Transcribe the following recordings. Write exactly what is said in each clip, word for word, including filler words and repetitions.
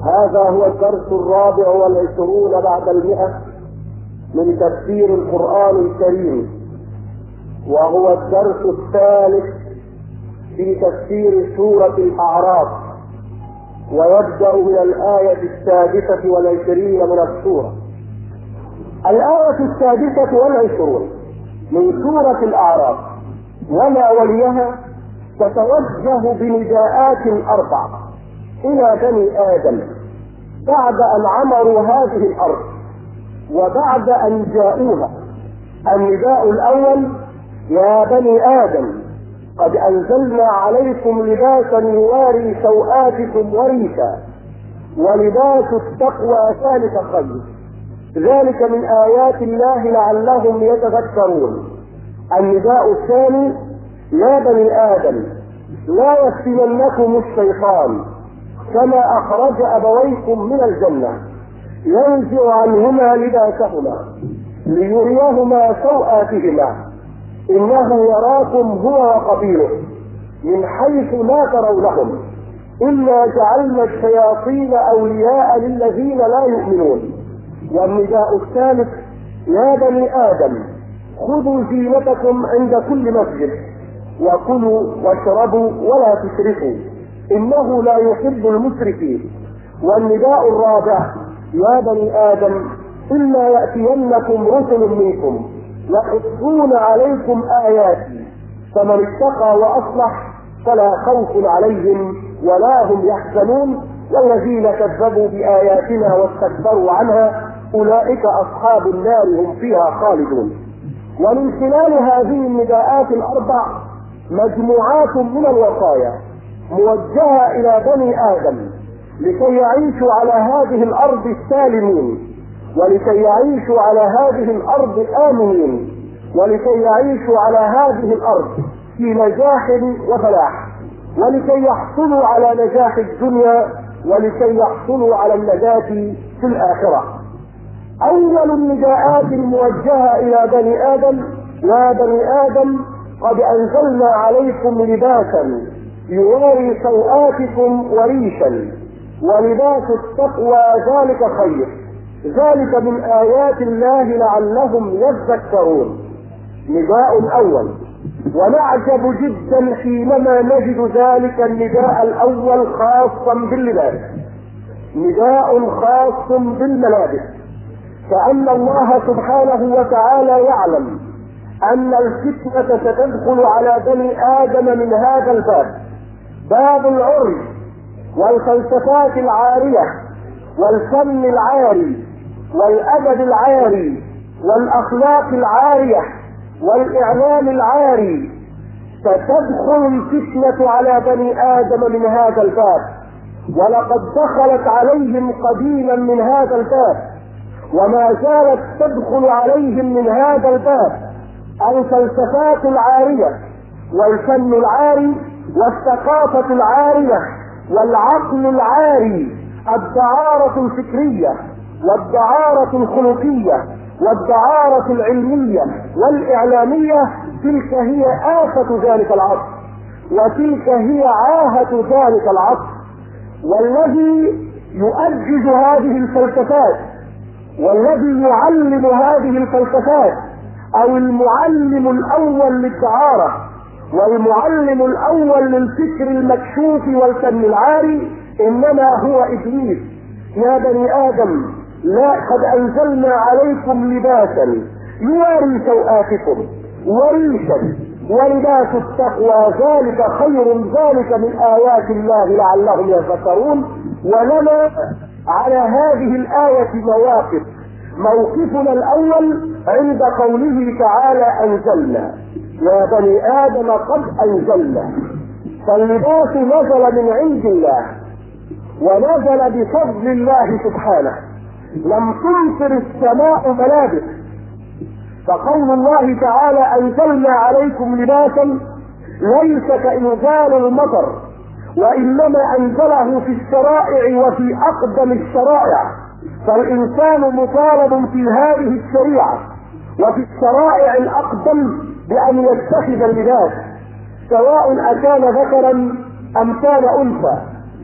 هذا هو الدرس الرابع والعشرون بعد المئة من تفسير القرآن الكريم، وهو الدرس الثالث في تفسير سورة الأعراف، ويبدأ من الآية السادسة والعشرين من السورة. الآية السادسة والعشرون من سورة الأعراف وما وليها تتوجه بنداءات أربع إلى بني آدم بعد أن عمروا هذه الأرض وبعد أن جاءوها. النداء الأول: يا بني آدم قد أنزلنا عليكم لباسا يواري سوآتكم وريشا ولباس التقوى ذلك خير، ذلك من آيات الله لعلهم يتذكرون. النداء الثاني: يا بني آدم لا يفتننكم الشيطان كما أخرج أبويكم من الجنة ينزع عنهما لباسهما ليريهما سوآتهما إنه يراكم هو وقبيله من حيث لا ترونهم إنا جعلنا الشياطين أولياء للذين لا يؤمنون. والنداء الثالث: يا بني آدم خذوا زينتكم عند كل مسجد وكلوا واشربوا ولا تسرفوا إنه لا يحب المسرفين. والنداء الرابع: يا بني آدم إلا يأتينكم رسل منكم يقصون عليكم آياتي فمن اتقى وأصلح فلا خوف عليهم ولا هم يحزنون والذين كذبوا بآياتنا واستكبروا عنها أولئك أصحاب النار هم فيها خالدون. ومن خلال هذه النداءات الأربع مجموعات من الوصايا موجهة إلى بني آدم لكي يعيشوا على هذه الأرض السالمين، ولكي يعيشوا على هذه الأرض آمنين، ولكي يعيشوا على هذه الأرض في نجاح وفلاح، ولكي يحصلوا على نجاح الدنيا ولكي يحصلوا على النجاة في الآخرة. أول النداءات الموجهة إلى بني آدم: يا بني آدم قد أنزلنا عليكم لباسا يواري سوآتكم وريشا ولباس التقوى ذلك خير، ذلك من آيات الله لعلهم يذكرون. نداء أول، ونعجب جدا حينما نجد ذلك النداء الأول خاصا باللباس، نداء خاص بالملابس، كأن الله سبحانه وتعالى يعلم أن الفتنة ستدخل على بني آدم من هذا الباب، باب العري والفلسفات العارية والفن العاري والأدب العاري والأخلاق العارية والإعلام العاري. ستدخل الفتنة على بني آدم من هذا الباب، ولقد دخلت عليهم قديما من هذا الباب وما زالت تدخل عليهم من هذا الباب الفلسفات العارية والفن العاري والثقافة العارية والعقل العاري، الدعارة الفكرية والدعارة الخلقية والدعارة العلمية والإعلامية. تلك هي آفة ذلك العصر وتلك هي عاهة ذلك العصر. والذي يؤجج هذه الفلسفات والذي يعلم هذه الفلسفات أو المعلم الأول للدعارة والمعلم الأول للفكر المكشوف والفن العاري إنما هو إبليس. يا بني آدم لا قد أنزلنا عليكم لباسا يواري سوآتكم وريشا ولباس التقوى ذلك خير، ذلك من آيات الله لعلهم يذكرون. ولنا على هذه الآية مواقف. موقفنا الأول عند قوله تعالى أنزلنا، يا بني آدم قد أنزلنا، فاللباس نزل من عند الله ونزل بفضل الله سبحانه، لم تمطر السماء ملابس. فقول الله تعالى أنزلنا عليكم لباسا ليس كإنزال المطر، وإنما أنزله في الشرائع وفي أقدم الشرائع. فالإنسان مطالب في هذه الشريعة وفي الشرائع الأقدم بأن يتخذ اللباس، سواء أكان ذكرا أم كان أنثى،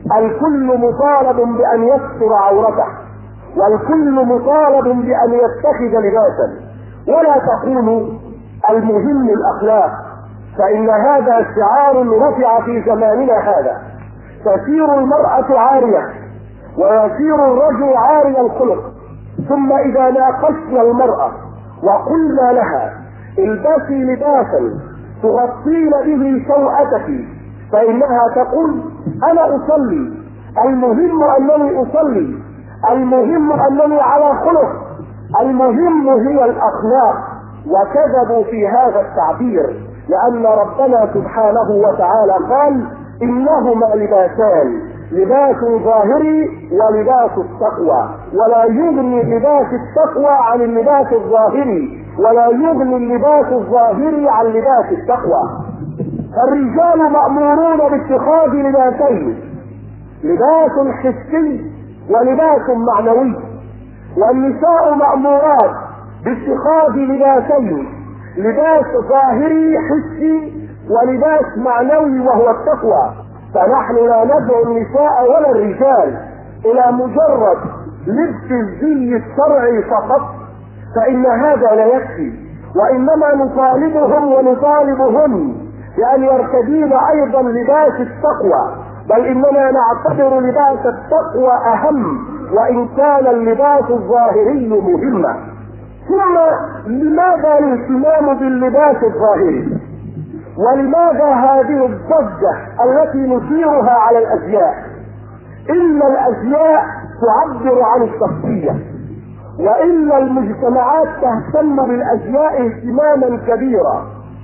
الكل مطالب بأن يستر عورته، والكل مطالب بأن يتخذ لباسا. ولا تقولوا المهم الأخلاق، فإن هذا شعار رفع في زماننا هذا. تسير المرأة عارية ويسير الرجل عاري الخلق، ثم إذا ناقشنا المرأة وقلنا لها البسي لباسا تغطين به سوءتك، فإنها تقول أنا أصلي، المهم أنني أصلي، المهم أنني على خلق، المهم هي الأخلاق. وكذبوا في هذا التعبير، لأن ربنا سبحانه وتعالى قال إنهما لباسان، لباس ظاهري ولباس التقوى، ولا يغني لباس التقوى عن اللباس الظاهري، ولا يغني اللباس الظاهري عن لباس التقوى. الرجال مأمورون باتخاذ لباسين، لباس حسي ولباس معنوي، والنساء مأمورات باتخاذ لباسين، لباس ظاهري حسي ولباس معنوي وهو التقوى. فنحن لا ندعو النساء ولا الرجال الى مجرد لبس الزي الشرعي فقط، فان هذا لا يكفي، وانما نطالبهم ونطالبهم بان يرتدين ايضا لباس التقوى، بل اننا نعتبر لباس التقوى اهم وان كان اللباس الظاهري مهما. ثم لماذا الاهتمام باللباس الظاهري؟ ولماذا هذه الضجة التي نثيرها على الازياء؟ ان الازياء تعبر عن الشخصية، وان المجتمعات تهتم بالازياء اهتماما كبيرا،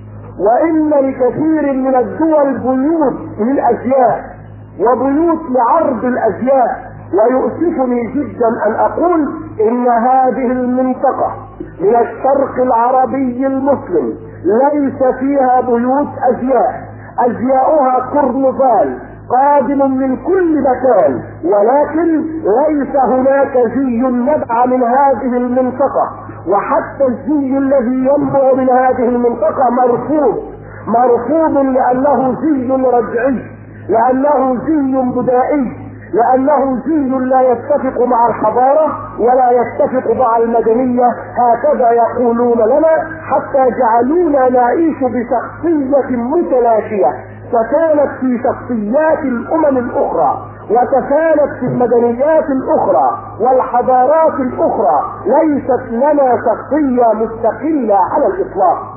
وان لكثير من الدول بيوت للازياء وبيوت لعرض الازياء. ويؤسفني جدا ان اقول ان هذه المنطقة من الشرق العربي المسلم ليس فيها بيوت ازياء، ازياؤها كرنفال قادم من كل مكان، ولكن ليس هناك زي نبع من هذه المنطقة، وحتى الزي الذي ينبع من هذه المنطقة مرفوض، مرفوض لانه زي رجعي، لانه زي بدائي، لأنه زي لا يتفق مع الحضارة ولا يتفق مع المدنية، هكذا يقولون لنا، حتى جعلونا نعيش بشخصية متلاشية تكانت في شخصيات الأمم الأخرى، وتكانت في المدنيات الأخرى والحضارات الأخرى، ليست لنا شخصية مستقلة على الإطلاق.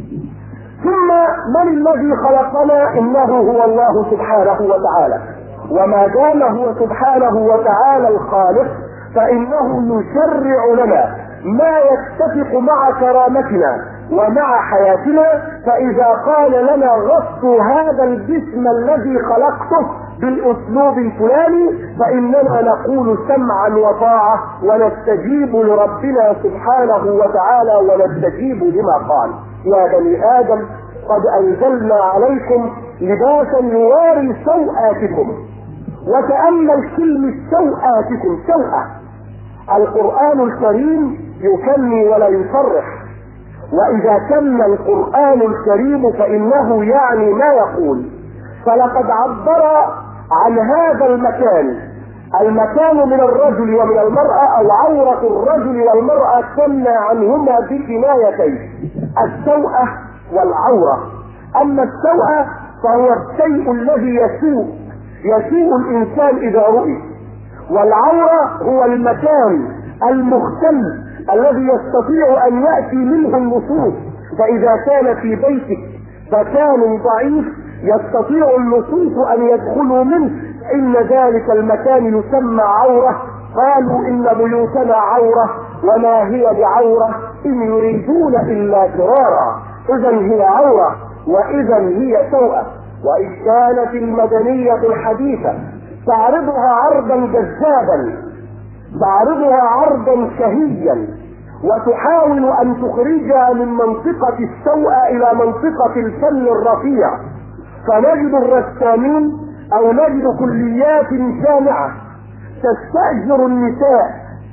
ثم من الذي خلقنا؟ إنه هو الله سبحانه وتعالى، وما دام هو سبحانه وتعالى الخالق فإنه يشرع لنا ما يتفق مع كرامتنا ومع حياتنا. فإذا قال لنا غطوا هذا الجسم الذي خلقته بالأسلوب الفلاني فإننا نقول سمعا وطاعة ونستجيب لربنا سبحانه وتعالى ونستجيب لما قال. يا بني آدم قد أنزلنا عليكم لباسا يواري سوآتكم. وتأمل كلمة سوآتكم، سوءة. القرآن الكريم يكني ولا يصرح، وإذا كن القرآن الكريم فإنه يعني ما يقول. فلقد عبر عن هذا المكان، المكان من الرجل ومن المرأة، أو عورة الرجل والمرأة، كنا عنهما بكنايتين: السوءة والعورة. أما السوءة فهو الشيء الذي يسوء يسوء الإنسان إذا رؤي، والعورة هو المكان المختل الذي يستطيع أن يأتي منه اللصوص. فإذا كان في بيتك مكان ضعيف يستطيع اللصوص أن يدخلوا منه، إن ذلك المكان يسمى عورة. قالوا إن بيوتنا عورة وما هي بعورة إن يريدون إلا فرارا. إذا هي عورة وإذا هي سوءة. وإن كانت المدنية الحديثة تعرضها عرضا جذابا، تعرضها عرضا شهيا، وتحاول أن تخرجها من منطقة السوء إلى منطقة الفن الرفيع، فنجد الرسامين أو نجد كليات جامعة تستأجر النساء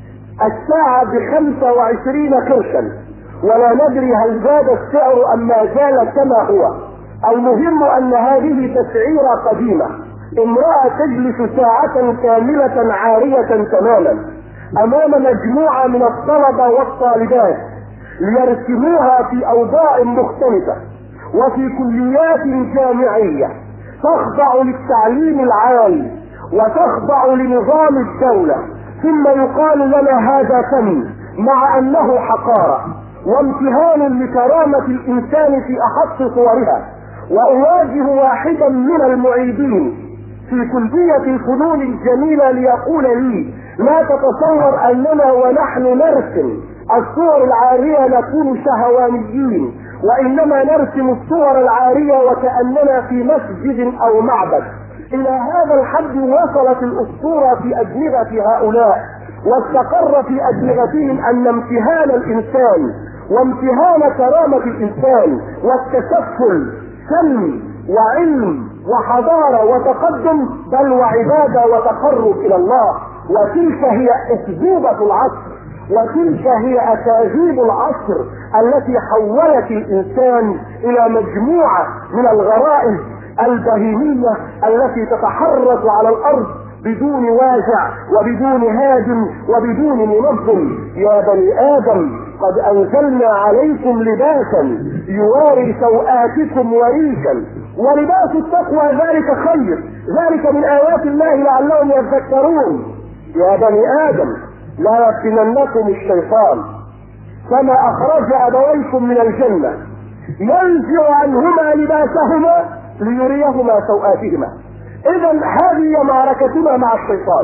الساعة بخمسة وعشرين قرشا، ولا ندري هل زاد السعر أم ما زال كما هو. المهم أن هذه تسعيرة قديمة، امرأة تجلس ساعة كاملة عارية تماما امام مجموعة من الطلبة والطالبات ليرسموها في اوضاع مختلفة وفي كليات جامعية تخضع للتعليم العالي وتخضع لنظام الدولة، ثم يقال لنا هذا فن مع انه حقارة وامتهان لكرامة الانسان في احط صورها. واواجه واحدا من المعيدين في كلية الفنون الجميلة ليقول لي لا تتصور اننا ونحن نرسم الصور العارية نكون شهوانيين، وانما نرسم الصور العارية وكأننا في مسجد او معبد. الى هذا الحد وصلت الاسطورة في ادمغة هؤلاء، واستقر في ادمغتهم ان امتهان الانسان وامتهان كرامة الانسان والتسفل سلم وعلم وحضارة وتقدم، بل وعبادة وتقرب الى الله. وتلك هي اكذوبة العصر، وتلك هي اكاذيب العصر التي حولت الانسان الى مجموعة من الغرائز البهيمية التي تتحرك على الارض بدون واجع وبدون هاجم وبدون منظم. يا بني ادم قد انزلنا عليكم لباسا يواري سوآتكم وريشا ولباس التقوى ذلك خير، ذلك من ايات الله لعلهم يذكرون. يا بني ادم لا يفتننكم الشيطان كما اخرج ابويكم من الجنة ينزع عنهما لباسهما ليريهما سوآتهما. اذا هذه معركتنا مع الشيطان.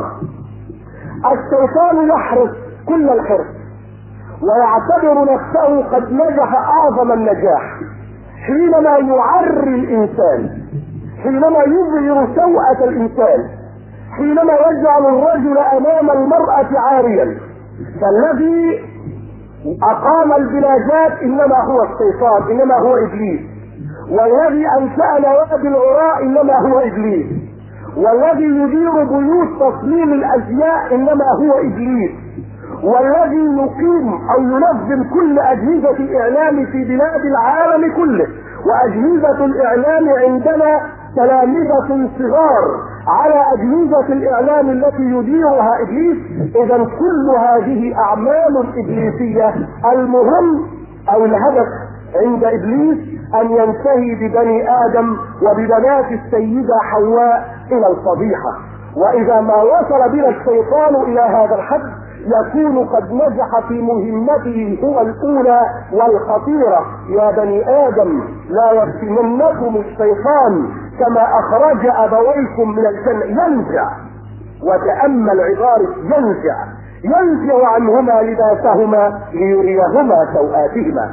الشيطان يحرص كل الحرص ويعتبر نفسه قد نجح اعظم النجاح حينما يعري الانسان، حينما يظهر سوءة الانسان، حينما يجعل الرجل امام المرأة عاريا. فالذي اقام البلاجات انما هو الشيطان، انما هو ابليس. والذي انشأ نوادي العراء انما هو ابليس. والذي يدير بيوت تصميم الازياء انما هو ابليس. والذي يقيم او ينظم كل اجهزة الاعلام في بلاد العالم كله، واجهزة الاعلام عندنا تلامذة صغار على اجهزة الاعلام التي يديرها ابليس. اذا كل هذه اعمال ابليسية. المهم او الهدف عند ابليس ان ينتهي ببني ادم وببنات السيدة حواء الى الفضيحة. واذا ما وصل بنا الشيطان الى هذا الحد يكون قد نجح في مهمته هو الاولى والخطيرة. يا بني ادم لا يفتننكم الشيطان كما اخرج ابويكم من الجنة. ينزع، وتأمل عبارة ينزع، ينزع عنهما لباسهما ليريهما سوآتهما.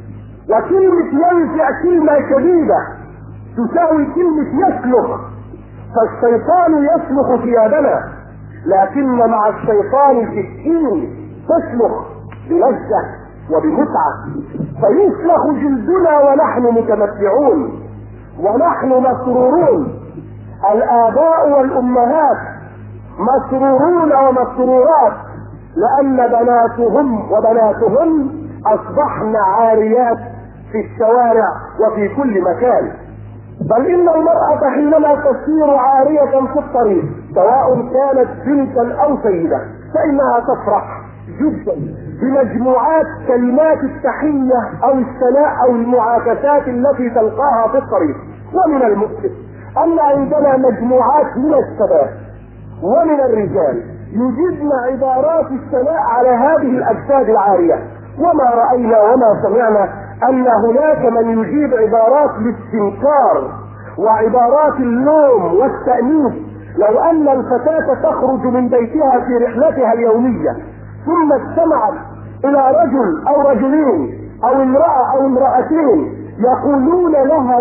وكلمة ينزع كلمة شديدة تساوي كلمة يسلخ. فالشيطان يسلخ ثيابنا، لكن مع الشيطان سكين تسلخ بلذة وبمتعة، فيسلخ جلدنا ونحن متمتعون ونحن مسرورون. الآباء والأمهات مسرورون ومسرورات لأن بناتهم وبناتهم أصبحن عاريات في الشوارع وفي كل مكان. بل إن المرأة حينما تصير عارية في الطريق سواء كانت بنتا أو سيدة فإنها تفرح جدا بمجموعات كلمات التحية أو الثناء أو المعاكسات التي تلقاها في الطريق. ومن المؤسف أن عندنا مجموعات من الشباب ومن الرجال يجدن عبارات الثناء على هذه الأجساد العارية، وما رأينا وما سمعنا أن هناك من يجيب عبارات الاستنكار وعبارات اللوم والتأنيب. لو أن الفتاة تخرج من بيتها في رحلتها اليومية ثم استمعت إلى رجل أو رجلين أو امرأة أو امرأتين يقولون لها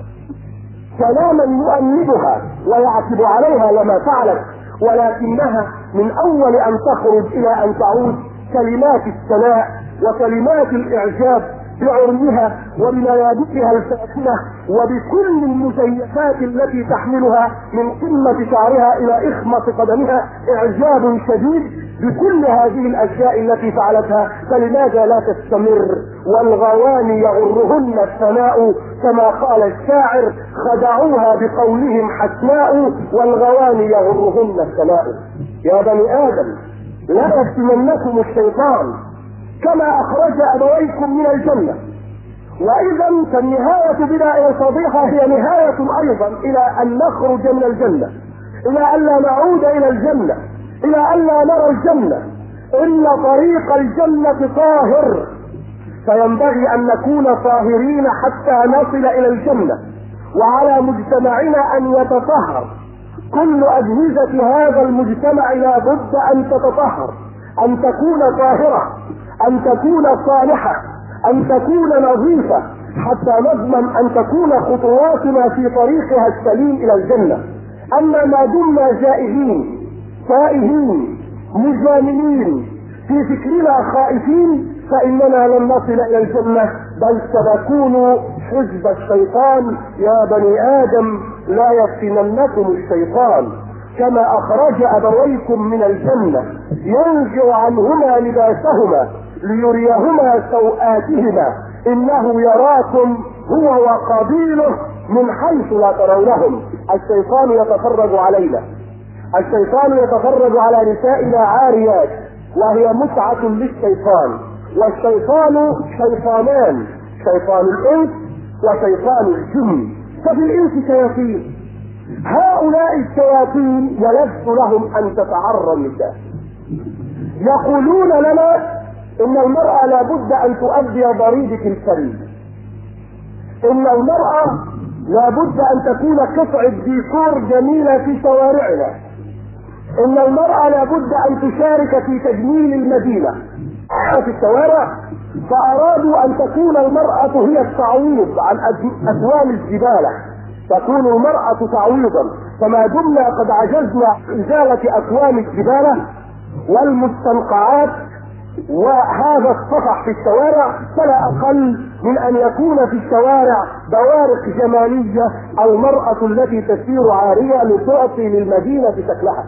كلاما يؤنبها ويعتب عليها لما فعلت، ولكنها من أول أن تخرج إلى أن تعود كلمات الثناء وكلمات الإعجاب بعريها وبملابسها الفاتنة وبكل المزيفات التي تحملها من قمة شعرها إلى إخمة قدمها إعجاب شديد بكل هذه الأشياء التي فعلتها. فلماذا لا تستمر والغواني يغرهن الثناء، كما قال الشاعر خدعوها بقولهم حسناء والغواني يغرهن الثناء. يا بني آدم لا يفتننكم الشيطان كما أخرج أبويكم من الجنة. وإذا فالنهاية بلا الفضيحة هي نهاية أيضا إلى أن نخرج من الجنة، إلى أن لا نعود إلى الجنة، إلى أن لا نرى الجنة. إن طريق الجنة طاهر، فينبغي أن نكون طاهرين حتى نصل إلى الجنة. وعلى مجتمعنا أن يتطهر، كل أجهزة هذا المجتمع لا بد أن تتطهر، أن تكون طاهرة، أن تكون صالحة، أن تكون نظيفة، حتى نضمن أن تكون خطواتنا في طريقها السليم إلى الجنة. أما ما دمنا جائعين تائهين مجاملين في فكرنا خائفين فإننا لن نصل إلى الجنة، بل سنكون حزب الشيطان. يا بني آدم لا يفتننكم الشيطان كما أخرج أبويكم من الجنة ينزع عنهما لباسهما ليريهما سوآتهما إنه يراكم هو وقبيله من حيث لا ترونهم. الشيطان يتفرج علينا، الشيطان يتفرج على نسائنا عاريات، وهي متعة للشيطان. والشيطان شيطانان، شيطان الإنس وشيطان الجن. ففي الإنس شياطين، هؤلاء الشياطين يلذ لهم أن تتعرى النساء، يقولون لنا إن المرأة لابد أن تؤدي ضريبة الكريم، إن المرأة لابد أن تكون قطعة ديكور جميلة في شوارعنا، إن المرأة لابد أن تشارك في تجميل المدينة في الشوارع. فأرادوا أن تكون المرأة هي التعويض عن أكوام الزبالة، تكون المرأة تعويضا. فما دمنا قد عجزنا عن إزالة أكوام الزبالة والمستنقعات وهذا الصفح في الشوارع، فلا أقل من أن يكون في الشوارع بوارق جمالية، المرأة التي تسير عارية لتعطي للمدينة شكلها.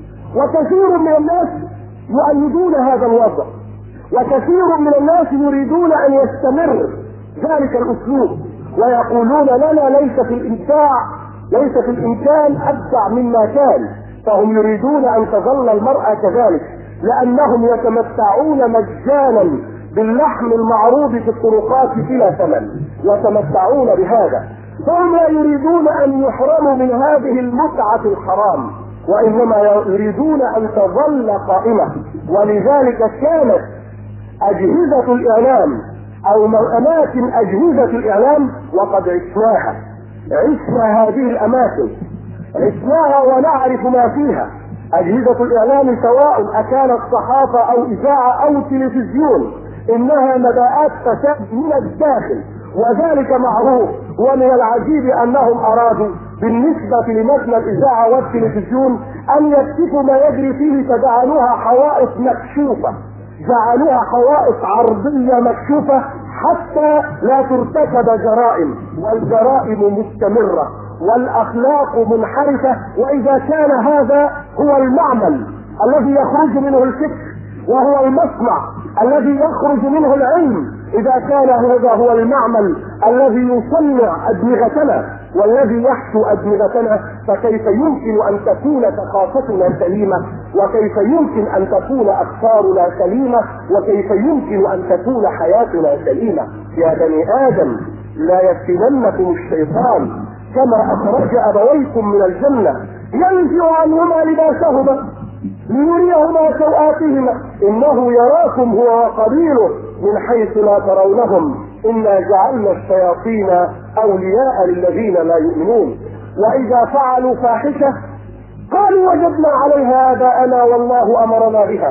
وكثير من الناس يؤيدون هذا الوضع، وكثير من الناس يريدون أن يستمر ذلك الأسلوب، ويقولون لنا ليس في الإمتاع ليس في الإمكان أبدع مما كان. فهم يريدون أن تظل المرأة كذلك، لأنهم يتمتعون مجانا باللحم المعروض في الطرقات بلا ثمن، يتمتعون بهذا. فهم لا يريدون أن يحرموا من هذه المتعة الحرام، وإنما يريدون أن تظل قائمة. ولذلك كانت أجهزة الإعلام أو أماكن أجهزة الإعلام، وقد عشناها عشنا هذه الأماكن، عشناها ونعرف ما فيها. أجهزة الإعلام سواء أكانت صحافة أو إذاعة أو تلفزيون، إنها مباءات فساد من الداخل، وذلك معروف. ومن العجيب أنهم أرادوا بالنسبة لمبنى الإذاعة والتلفزيون أن يكشفوا ما يجري فيه، فجعلوها حوائط مكشوفة، جعلوها حوائط عرضية مكشوفة حتى لا ترتكب جرائم، والجرائم مستمرة والأخلاق منحرفة. وإذا كان هذا هو المعمل الذي يخرج منه الفكر، وهو المصنع الذي يخرج منه العلم، إذا كان هذا هو المعمل الذي يصنع أدمغتنا والذي يحشو أدمغتنا، فكيف يمكن أن تكون ثقافتنا سليمة؟ وكيف يمكن أن تكون أفكارنا سليمة؟ وكيف يمكن أن تكون حياتنا سليمة؟ يا بني آدم لا يفتننكم الشيطان كما أخرج أبويكم من الجنة ينزع عنهما لباسهما ليريهما سوآتهما إنه يراكم هو وقبيله من حيث لا ترونهم إنا جعلنا الشياطين أولياء للذين لا يؤمنون. وإذا فعلوا فاحشة قالوا وجدنا عليها آباءنا والله أمرنا بها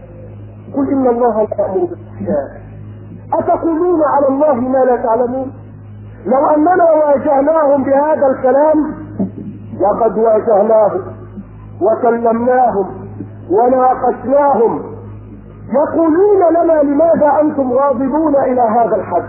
قل إن الله لا يأمر بالفحشاء أتقولون على الله ما لا تعلمون. لو أننا واجهناهم بهذا الكلام وقد واجهناهم وكلمناهم وناقشناهم، يقولون لنا لماذا أنتم غاضبون إلى هذا الحد؟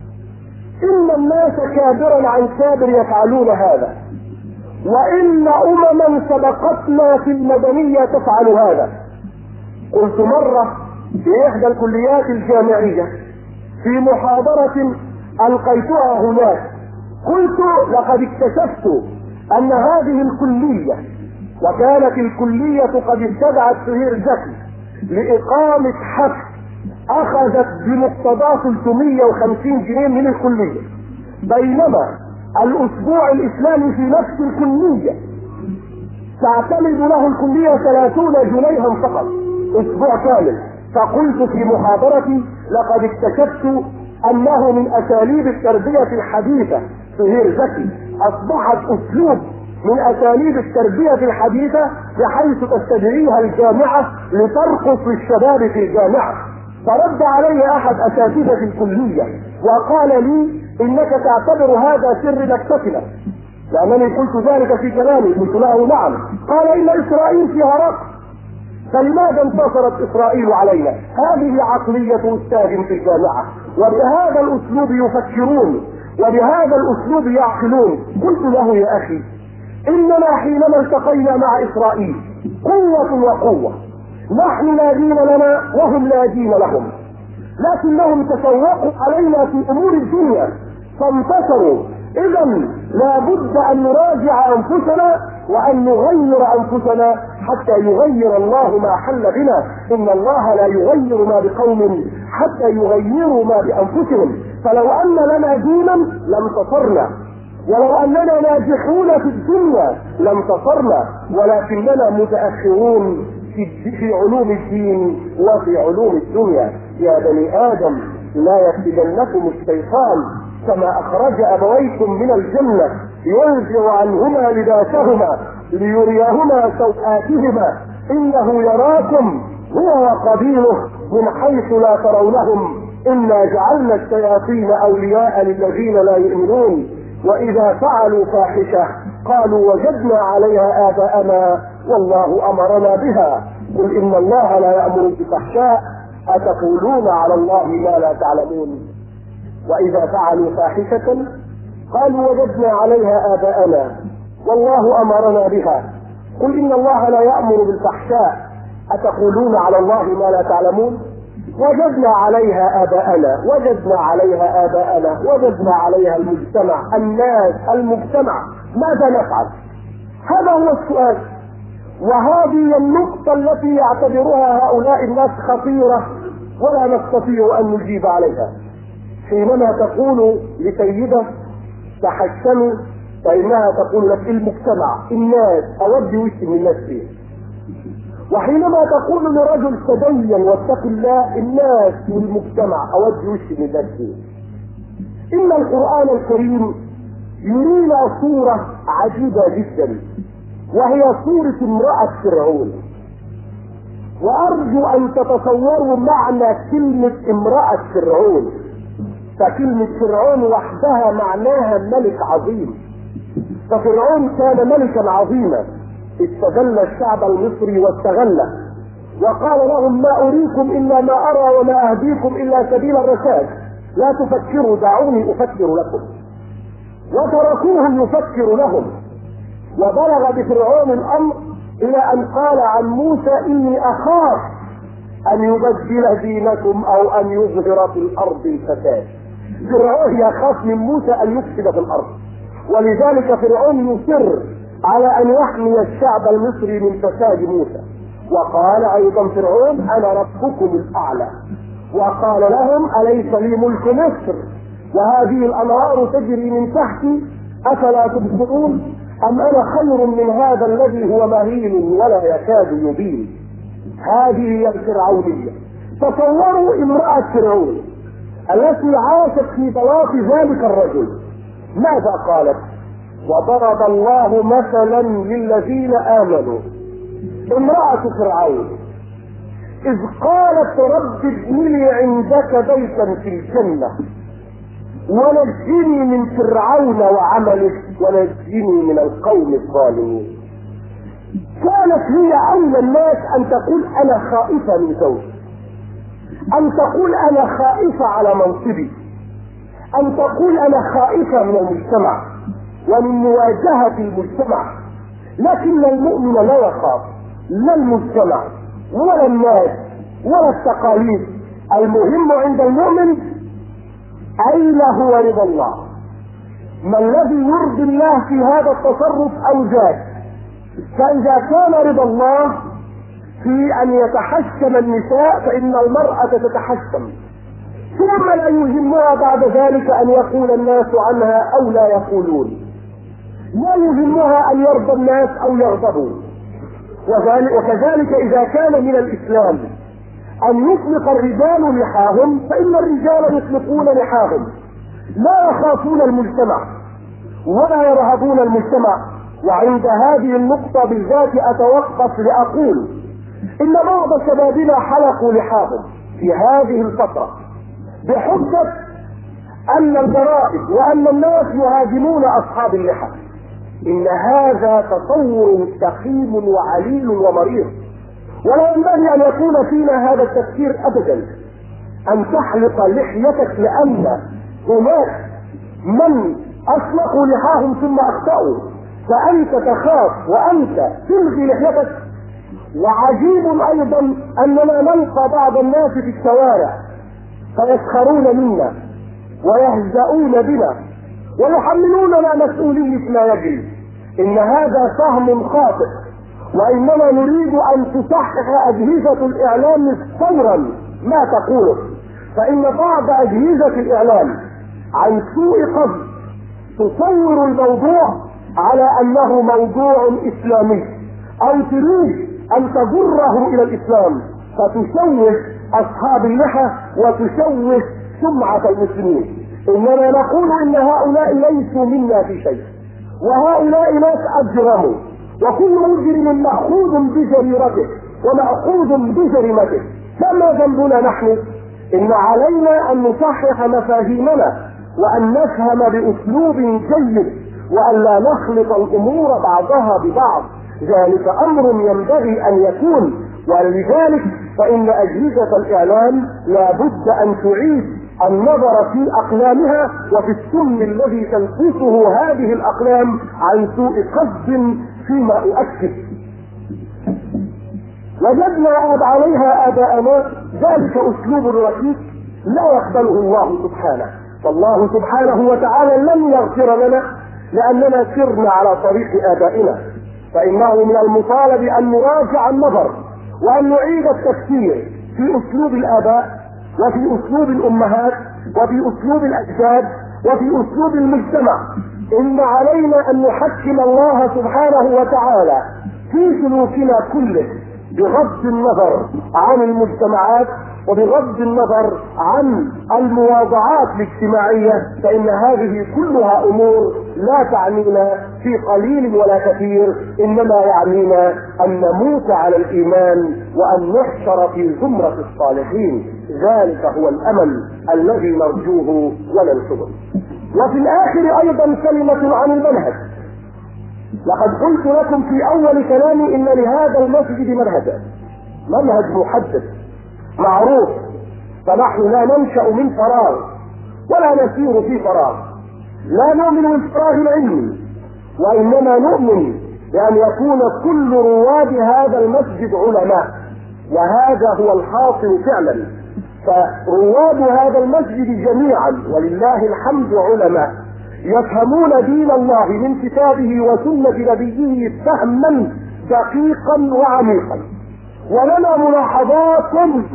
إن الناس كابرا عن كابر يفعلون هذا، وإن أمما سبقتنا في المدنية تفعل هذا. قلت مرة في إحدى الكليات الجامعية في محاضرة ألقيتها هناك قلت لقد اكتشفت أن هذه الكلية، وكانت الكلية قد استدعت سهير زكي لإقامة حفل أخذت بمقتضى ثلاثمائة وخمسين جنيه من الكلية، بينما الأسبوع الإسلامي في نفس الكلية تعتمد له الكلية ثلاثون جنيها فقط أسبوع كامل. فقلت في محاضرتي لقد اكتشفت أنه من أساليب التربية الحديثة سهير زكي أصبحت أسلوب من أساليب التربية الحديثة بحيث تستدعيها الجامعة لترقص للشباب في الجامعة. فرد علي أحد أساتذة الكلية وقال لي إنك تعتبر هذا سر مكتسبة، لأنني قلت ذلك في كلامي. قلت له نعم. قال إن إسرائيل فيها رقص، فلماذا انتصرت إسرائيل علينا؟ هذه عقلية أستاذ في الجامعة، وبهذا الأسلوب يفكرون وبهذا الأسلوب يعقلون. قلت له يا أخي إننا حينما التقينا مع إسرائيل قوة وقوة، نحن لا دين لنا وهم لا دين لهم، لكنهم تفوقوا علينا في أمور الدنيا فانتصروا. إذا لابد أن نراجع أنفسنا وأن نغير أنفسنا حتى يغير الله ما حل بنا. إن الله لا يغير ما بقوم حتى يغيروا ما بأنفسهم. فلو أن لنا دينا لانتصرنا، ولو أننا ناجحون في الدنيا لانتصرنا، ولكننا متأخرون في, في علوم الدين وفي علوم الدنيا. يا بني آدم لا يفتننكم الشيطان كما أخرج أبويكم من الجنة ينزع عنهما لباسهما ليريهما سوآتهما إنه يراكم هو وقبيله من حيث لا ترونهم إنا جعلنا الشياطين أولياء للذين لا يؤمنون وإذا فعلوا فاحشة قالوا وجدنا عليها آباءنا والله أمرنا بها قل إن الله لا يأمر بالفحشاء أتقولون على الله ما لا تعلمون. وإذا فعلوا فاحشة قالوا وجدنا عليها آباءنا والله أمرنا بها قل إن الله لا يأمر بالفحشاء أتقولون على الله ما لا تعلمون. وجدنا عليها آباءنا وجدنا عليها آباءنا وجدنا عليها المجتمع الناس المجتمع ماذا نفعل؟ هذا هو السؤال، وهذه النقطة التي يعتبرها هؤلاء الناس خطيرة ولا نستطيع أن نجيب عليها. حينما تقول لسيدة تحكمي فإنها تقول لك المجتمع الناس أودي وشي من الناس فيه، وحينما تقول لرجل تدين واتق الله الناس والمجتمع أودي وشي من الناس فيه. إن القرآن الكريم يرينا صورة عجيبة جدا وهي صورة امرأة فرعون، وأرجو أن تتصوروا معنى كلمة امرأة فرعون. فكلمة فرعون وحدها معناها ملك عظيم، ففرعون كان ملكا عظيما استغل الشعب المصري واستغله وقال لهم ما أريكم إلا ما أرى وما أهديكم إلا سبيل الرشاد لا تفكروا دعوني أفكر لكم، وتركوه يفكر لهم. وبلغ بفرعون الأمر إلى أن قال عن موسى إني أخاف أن يبدل دينكم أو أن يظهر في الأرض الفساد. فرعون يخاف من موسى أن يفسد في الأرض، ولذلك فرعون يصر على أن يحمي الشعب المصري من فساد موسى. وقال أيضا فرعون أنا ربكم الأعلى، وقال لهم أليس لي ملك مصر وهذه الأنهار تجري من تحتي أفلا تبصرون أم أنا خير من هذا الذي هو مهين ولا يكاد يبين. هذه هي الفرعونية. تصوروا امرأة فرعون التي عاشت في بلاط ذلك الرجل ماذا قالت؟ وضرب الله مثلا للذين آمنوا امرأة فرعون إذ قالت رب ابن لي عندك بيتا في الجنة ونجني من فرعون وعمله ونجني من القوم الظالمين. كانت هي أولى الناس أن تقول أنا خائفة من زوجي، أن تقول أنا خائفة على منصبي، أن تقول أنا خائفة من المجتمع ومن مواجهة المجتمع. لكن المؤمن لا يخاف لا المجتمع ولا الناس ولا التقاليد. المهم عند المؤمن أين هو رضا الله؟ ما الذي يرضي الله في هذا التصرف أو ذاك؟ فإذا كان رضا الله في أن يتحكم النساء فإن المرأة تتحكم، ثم لا يهمها بعد ذلك أن يقول الناس عنها أو لا يقولون، لا يهمها أن يرضى الناس أو يغضبوا. وكذلك إذا كان من الإسلام أن يطلق الرجال لحاهم فإن الرجال يطلقون لحاهم، لا يخافون المجتمع ولا يرهبون المجتمع. وعند هذه النقطة بالذات أتوقف لأقول إن بعض شبابنا حلقوا لحاهم في هذه الفترة بحجة أن الجرائد وأن الناس يهاجمون أصحاب اللحى. إن هذا تصور سخيف وعليل ومريض، ولا ينبغي أن يكون فينا هذا التفكير أبدا، أن تحلق لحيتك لأن هناك من أطلقوا لحاهم ثم أخطأوا فأنت تخاف وأنت تلغي لحيتك. وعجيب أيضا أننا نلقى بعض الناس في الشوارع فيسخرون منا ويهزؤون بنا ويحملوننا مسؤولية ما يجري. إن هذا فهم خاطئ، وإنما نريد أن تصحح أجهزة الإعلام فورا ما تقوله، فإن بعض أجهزة الإعلام عن سوء قصد تصور الموضوع على أنه موضوع إسلامي أو تريد أن تجره إلى الإسلام فتشوه أصحاب اللحى وتشوه سمعة المسلمين. إننا نقول إن هؤلاء ليسوا منا في شيء، وهؤلاء ناس أجرموا، وكل مجرم مأخوذ بجريرته ومأخوذ بجريمته، فما ذنبنا نحن؟ إن علينا أن نصحح مفاهيمنا وأن نفهم بأسلوب جيد وأن لا نخلط الأمور بعضها ببعض، ذلك أمر ينبغي أن يكون. ولذلك فإن أجهزة الإعلام لا بد أن تعيد النظر في أقلامها وفي السم الذي تنقصه هذه الأقلام عن سوء قصد فيما أؤكد. وجدنا آب عليها آباءنا، ذلك أسلوب ركيك لا يقبله الله سبحانه، فالله سبحانه وتعالى لم يغفر لنا لأننا سرنا على طريق آبائنا، فإنه من المطالب أن نراجع النظر وأن نعيد التفكير في أسلوب الآباء وفي أسلوب الأمهات وفي أسلوب الأجداد وفي أسلوب المجتمع. إن علينا أن نحكم الله سبحانه وتعالى في سلوكنا كله بغض النظر عن المجتمعات وبغض النظر عن المواضعات الاجتماعية، فإن هذه كلها أمور لا تعنينا في قليل ولا كثير، إنما يعنينا أن نموت على الإيمان وأن نحشر في زمرة الصالحين. ذلك هو الأمل الذي نرجوه وننشده. وفي الآخر أيضا كلمة عن المنهج. لقد قلت لكم في أول كلامي إن لهذا المسجد منهجا، منهج محدد معروف، فنحن لا ننشأ من فراغ ولا نسير في فراغ، لا نؤمن بالفراغ العلمي، وإنما نؤمن بأن يكون كل رواد هذا المسجد علماء، وهذا هو الحاصل فعلا. فرواد هذا المسجد جميعا ولله الحمد علماء يفهمون دين الله من كتابه وسنة نبيه فهما دقيقا وعميقا. ولنا ملاحظات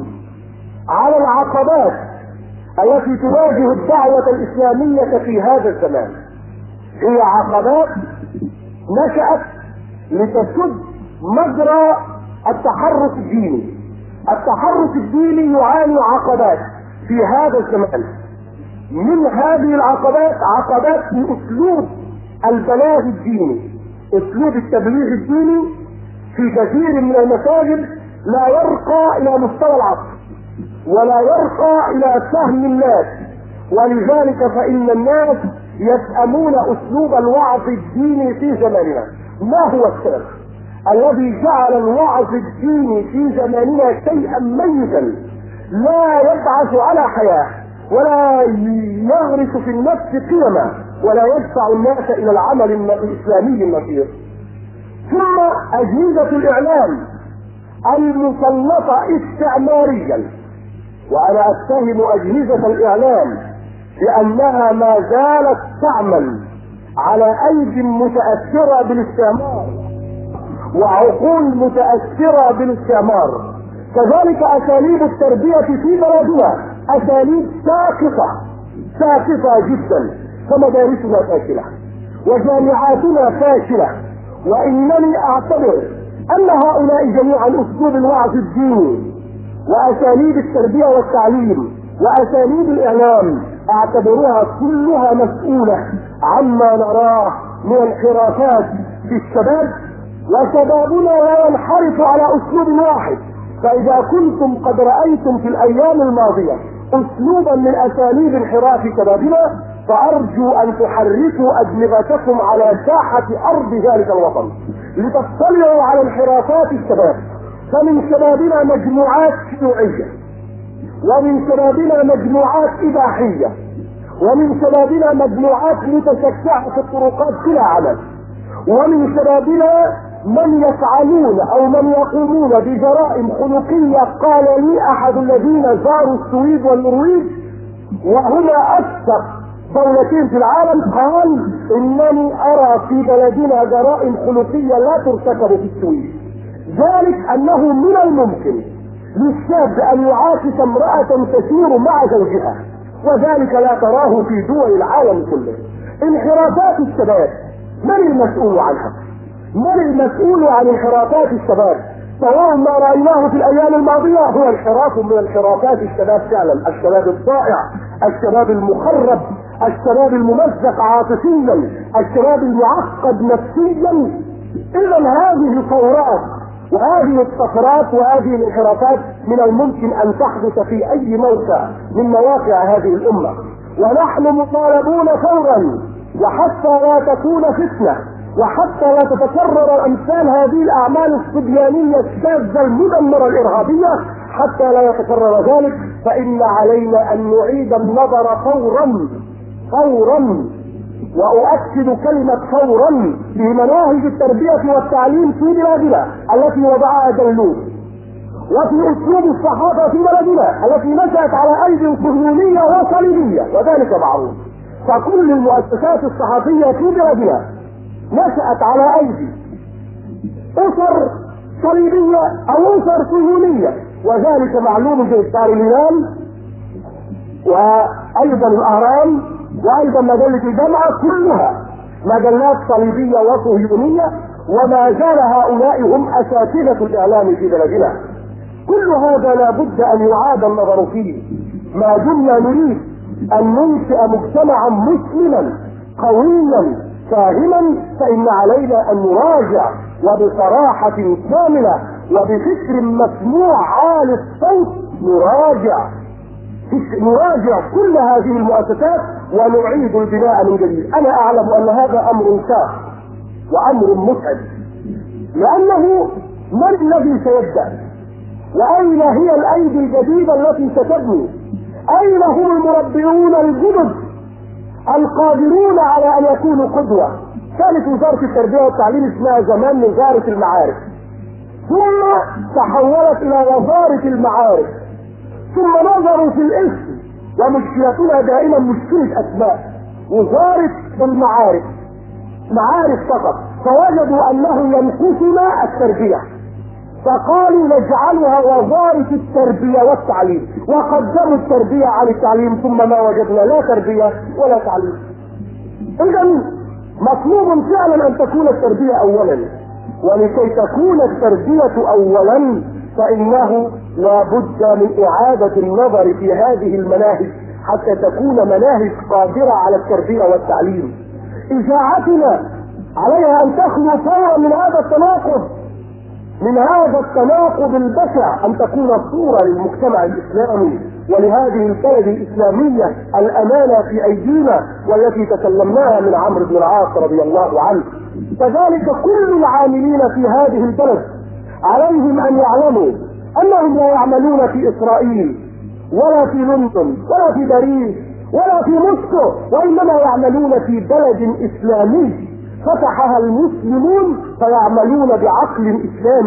على العقبات التي تواجه الدعوة الإسلامية في هذا الزمان. هي عقبات نشأت لتسد مجرى التحرك الديني. التحرك الديني يعاني عقبات في هذا الزمان. من هذه العقبات عقبات في أسلوب البلاغ الديني، أسلوب التبليغ الديني في كثير من المساجد لا يرقى إلى مستوى العصر ولا يرقى إلى فهم الناس، ولذلك فإن الناس يفهمون أسلوب الوعظ الديني في زماننا. ما هو السبب الذي جعل الوعظ الديني في زماننا شيئا ميتا لا يبعث على حياة ولا يغرس في النفس قيمة ولا يدفع الناس إلى العمل الإسلامي النصير؟ ثم أجهزة الإعلام المسلطة استعماريا، وأنا أتهم أجهزة الإعلام لأنها ما زالت تعمل على أيدي متأثرة بالاستعمار وعقول متأثرة بالاستعمار. كذلك أساليب التربية في بلدنا أساليب ساقطة ساقطة جدا، فمدارسنا فاشلة وجامعاتنا فاشلة. وإنني أعتبر أن هؤلاء جميعا أسلوب الوعظ الديني وأساليب التربية والتعليم وأساليب الإعلام أعتبرها كلها مسؤولة عما نراه من انحرافات في الشباب، وشبابنا لا ينحرف على أسلوب واحد. فإذا كنتم قد رأيتم في الأيام الماضية أسلوبا من أساليب انحراف شبابنا، فأرجو أن تحركوا أدمغتكم على ساحة أرض ذلك الوطن لتطلعوا على انحرافات الشباب. فمن شبابنا مجموعات شيوعية، ومن شبابنا مجموعات إباحية، ومن شبابنا مجموعات متشكعة في الطرقات بلا عمل، ومن شبابنا من يفعلون او من يقومون بجرائم خلقية. قال لي احد الذين زاروا السويد والنرويج وهما اكثر دولتين في العالم، قال انني ارى في بلدنا جرائم خلقية لا ترتكب في السويد، ذلك انه من الممكن للشاب ان يعاكس امرأة تسير مع زوجها، وذلك لا تراه في دول العالم كله. انحرافات الشباب من المسؤول عنها؟ من المسؤول عن انحرافات الشباب؟ سواء ما رأيناه في الأيام الماضية هو انحراف من انحرافات الشباب فعلا، الشباب الضائع، الشباب المخرب، الشباب الممزق عاطفيا، الشباب المعقد نفسيا. إذا هذه الثورات وهذه الطفرات وهذه الانحرافات من الممكن أن تحدث في أي موقع من مواقع هذه الأمة، ونحن مطالبون فورا، وحتى لا تكون فتنة وحتى لا تتكرر امثال هذه الاعمال الصبيانية الشاذة المدمرة الارهابية، حتى لا يتكرر ذلك فان علينا ان نعيد النظر فورا فورا واؤكد كلمة فورا في مناهج التربية والتعليم في بلادنا التي وضعها دلوس، وفي اسلوب الصحافة في بلدنا التي نشأت على ايدي صهيونية وصليبية، وذلك معروف. فكل المؤسسات الصحفية في بلادنا نشأت على ايدي اسر صليبية او اسر صهيونية، وذلك معلوم زي دار الهلال وايضا الاهرام وايضا مجلة الجامعة، كلها مجلات صليبية وصهيونية، وما زال هؤلاء هم اساتذة الاعلام في بلدنا. كل هذا لا بد ان يعاد النظر فيه ما دمنا نريد ان ننشئ مجتمعا مسلما قويا فاهما. فإن علينا أن نراجع وبصراحة كاملة وبفكر مسموع عالي الصوت نراجع نراجع كل هذه المؤسسات ونعيد البناء من جديد. أنا أعلم أن هذا أمر شاق وأمر متعب، لأنه من الذي سيبدأ؟ وأين هي الأيدي الجديدة التي ستبني؟ أين هم المربيون الجدد القادرون على ان يكونوا قدوة؟ كانت وزارة التربية والتعليم اسمها زمان وزارة المعارف، ثم تحولت الى وزارة المعارف، ثم نظروا في الاسم، ومشكلتنا دائما مشكلة اسماء، وزارة المعارف معارف فقط، فوجدوا انه ينقصنا التربية فقالوا نجعلها وزارة التربية والتعليم، وقدموا التربية على التعليم، ثم ما وجدنا لا تربية ولا تعليم. إذن مطلوب فعلا أن تكون التربية أولا، ولكي تكون التربية أولا فإنه لا بد من إعادة النظر في هذه المناهج حتى تكون مناهج قادرة على التربية والتعليم. إذاعتنا عليها أن تخلو فورا من هذا التناقض من هذا التناقض البشع، أن تكون صورة للمجتمع الإسلامي ولهذه البلد الإسلامية الأمانة في أيدينا، والتي تكلمناها من عمرو بن العاص رضي الله عنه. كذلك كل العاملين في هذه البلد عليهم أن يعلموا أنهم لا يعملون في إسرائيل ولا في لندن ولا في باريس ولا في موسكو، وإنما يعملون في بلد إسلامي فتحها المسلمون فيعملون بعقل إسلامي،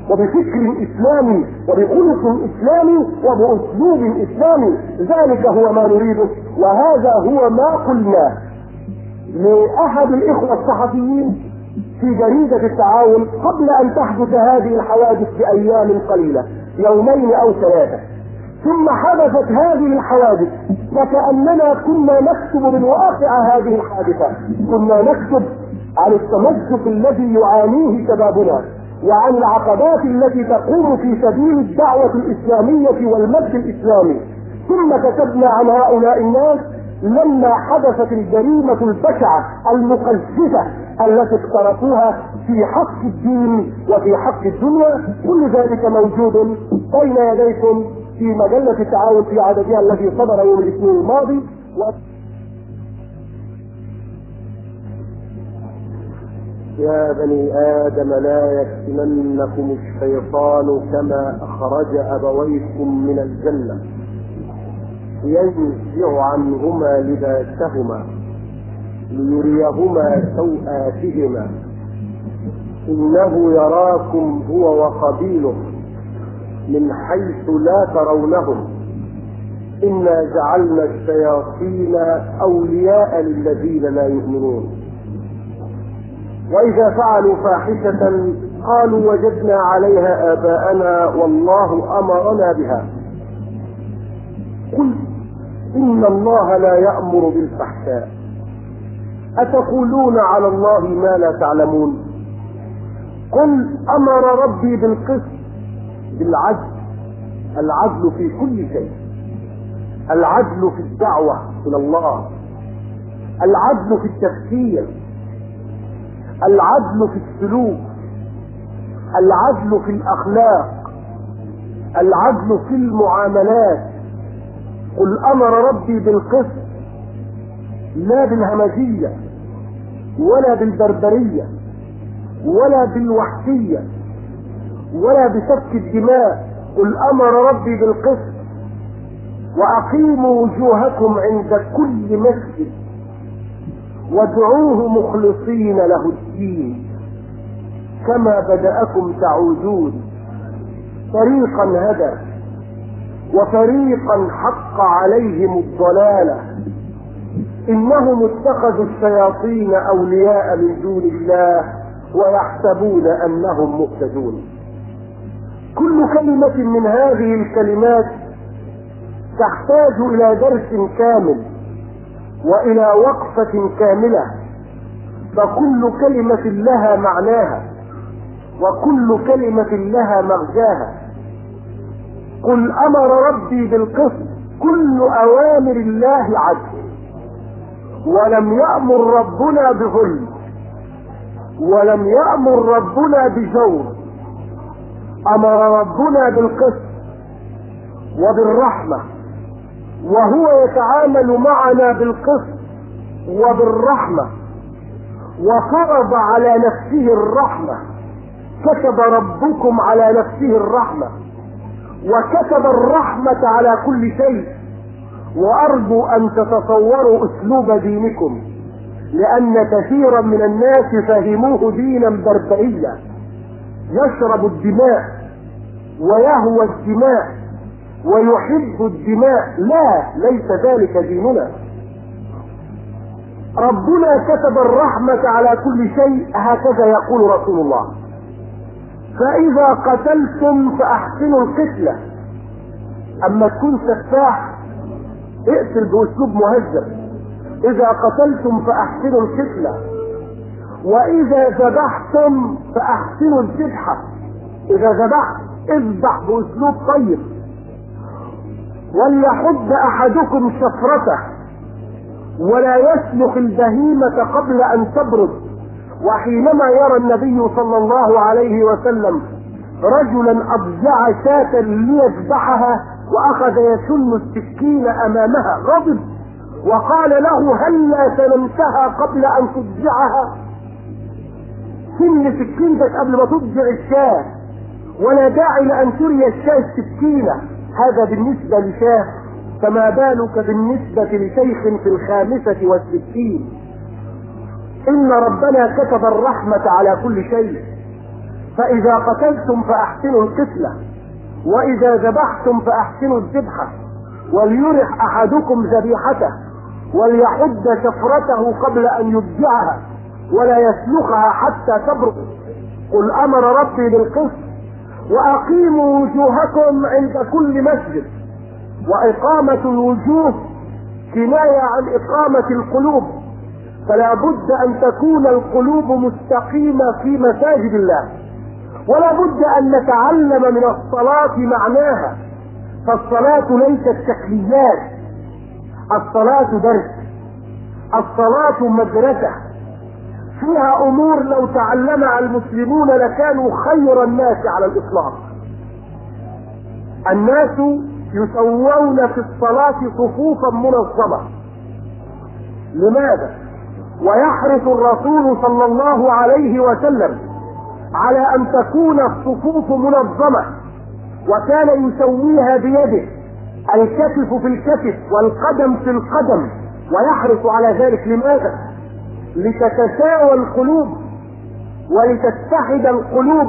وبفكر إسلامي وبخلق إسلامي وبأسلوب إسلامي. ذلك هو ما نريده، وهذا هو ما قلناه لأحد الإخوة الصحفيين في جريدة التعاون قبل أن تحدث هذه الحوادث بأيام قليلة، يومين أو ثلاثة. ثم حدثت هذه الحوادث وكأننا كنا نكتب من واقع هذه الحادثة، كنا نكتب عن التمزق الذي يعانيه شبابنا وعن العقبات التي تقوم في سبيل الدعوة الإسلامية والمجد الإسلامي. ثم كتبنا عن هؤلاء الناس لما حدثت الجريمة البشعة المقززة التي اقترفوها في حق الدين وفي حق الدنيا. كل ذلك موجود بين يديكم في مجلة التعاون في عددها الذي صدر يوم الاثنين الماضي. و... يا بني آدم لا يفتننكم الشيطان كما أخرج أبويكم من الجنة ينزع عنهما لباسهما ليريهما سوآتهما إنه يراكم هو وقبيله من حيث لا ترونهم إنا جعلنا الشياطين أولياء للذين لا يؤمنون وإذا فعلوا فاحشة قالوا وجدنا عليها آباءنا والله أمرنا بها قل إن الله لا يأمر بالفحشاء أتقولون على الله ما لا تعلمون قل أمر ربي بالقسط بالعدل العدل في كل شيء العدل في الدعوة إلى الله العدل في التفكير العدل في السلوك العدل في الأخلاق العدل في المعاملات قل أمر ربي بالقسط لا بالهمجية ولا بالبربرية ولا بالوحشية ولا بسفك الدماء قل أمر ربي بالقسط وأقيموا وجوهكم عند كل مسجد وادعوه مخلصين له الدين كما بدأكم تعودون فريقا هدى وفريقا حق عليهم الضلالة إنهم اتخذوا الشياطين أولياء من دون الله ويحسبون أنهم مهتدون. كل كلمة من هذه الكلمات تحتاج إلى درس كامل وإلى وقفة كاملة، فكل كلمة لها معناها وكل كلمة لها مغزاها. قل أمر ربي بالقسط كل أوامر الله عدل ولم يأمر ربنا بظلم ولم يأمر ربنا بجور. أمر ربنا بالقسط وبالرحمة وهو يتعامل معنا بالقسط وبالرحمة وفرض على نفسه الرحمة. كتب ربكم على نفسه الرحمة وكتب الرحمة على كل شيء. وأرجو أن تتصوروا أسلوب دينكم لأن كثيرا من الناس فهموه دينا بربريا يشرب الدماء ويهوى الدماء ويحب الدماء. لا، ليس ذلك ديننا. ربنا كتب الرحمة على كل شيء هكذا يقول رسول الله. فإذا قتلتم فأحسنوا القتلة. أما تكون سفاح اقتل بأسلوب مهذب. إذا قتلتم فأحسنوا القتلة وإذا ذبحتم فأحسنوا الذبحة. إذا ذبحت اذبح بأسلوب طيب. وليحد أحدكم شفرته ولا يسلخ البهيمة قبل أن تبرد. وحينما يرى النبي صلى الله عليه وسلم رجلا أضجع شاة ليذبحها وأخذ يسن السكين أمامها غضب وقال له هلا سلمتها قبل أن تضجعها. سن سكينتك قبل ما تضجع الشاة ولا داعي لأن تري الشاة السكينة. هذا بالنسبة لشاه، فما بالك بالنسبة لشيخ في الخامسة والستين. إن ربنا كتب الرحمة على كل شيء، فإذا قتلتم فأحسنوا القتلة، وإذا ذبحتم فأحسنوا الذبحة، وليرح أحدكم ذبيحته وليحد شفرته قبل أن يبدعها ولا يسلخها حتى تبرد. قل أمر ربي بالقسط وأقيموا وجوهكم عند كل مسجد. وإقامة الوجوه كناية عن إقامة القلوب، فلا بد أن تكون القلوب مستقيمة في مساجد الله، ولا بد أن نتعلم من الصلاة معناها، فالصلاة ليست شكليات، الصلاة درس، الصلاة مدرسة فيها أمور لو تعلمها المسلمون لكانوا خير الناس على الإطلاق. الناس يسوون في الصلاة صفوفا منظمة. لماذا؟ ويحرص الرسول صلى الله عليه وسلم على أن تكون الصفوف منظمة، وكان يسويها بيده، الكتف في الكتف والقدم في القدم، ويحرص على ذلك. لماذا؟ لتتساوى القلوب ولتتحد القلوب،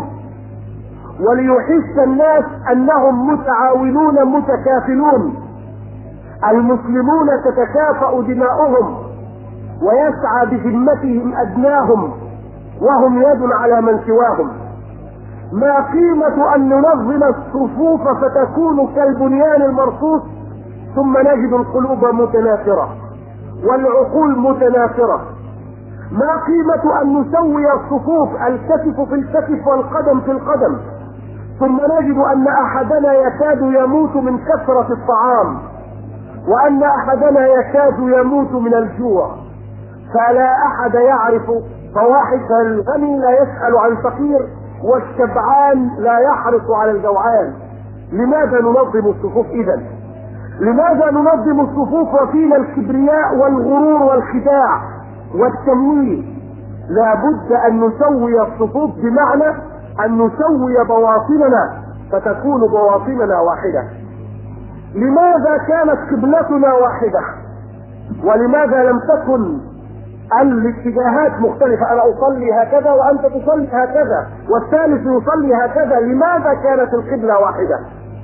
وليحس الناس أنهم متعاونون متكافلون. المسلمون تتكافأ دماؤهم ويسعى بذمتهم أدناهم وهم يد على من سواهم. ما قيمة أن ننظم الصفوف فتكون كالبنيان المرصوص ثم نجد القلوب متنافرة والعقول متنافرة؟ ما قيمة أن نسوي الصفوف الكتف في الكتف والقدم في القدم ثم نجد أن أحدنا يكاد يموت من كثرة الطعام، وأن أحدنا يكاد يموت من الجوع، فلا أحد يعرف فواحد الغني لا يسأل عن فقير، والشبعان لا يحرص على الجوعان. لماذا ننظم الصفوف إذن؟ لماذا ننظم الصفوف وفينا الكبرياء والغرور والخداع والتمويل؟ لا بد أن نسوي الصفوف، بمعنى أن نسوي بواطننا فتكون بواطننا واحدة. لماذا كانت قبلتنا واحدة؟ ولماذا لم تكن الاتجاهات مختلفة؟ أنا أصلي هكذا وأنت تصلي هكذا والثالث يصلي هكذا. لماذا كانت القبلة واحدة؟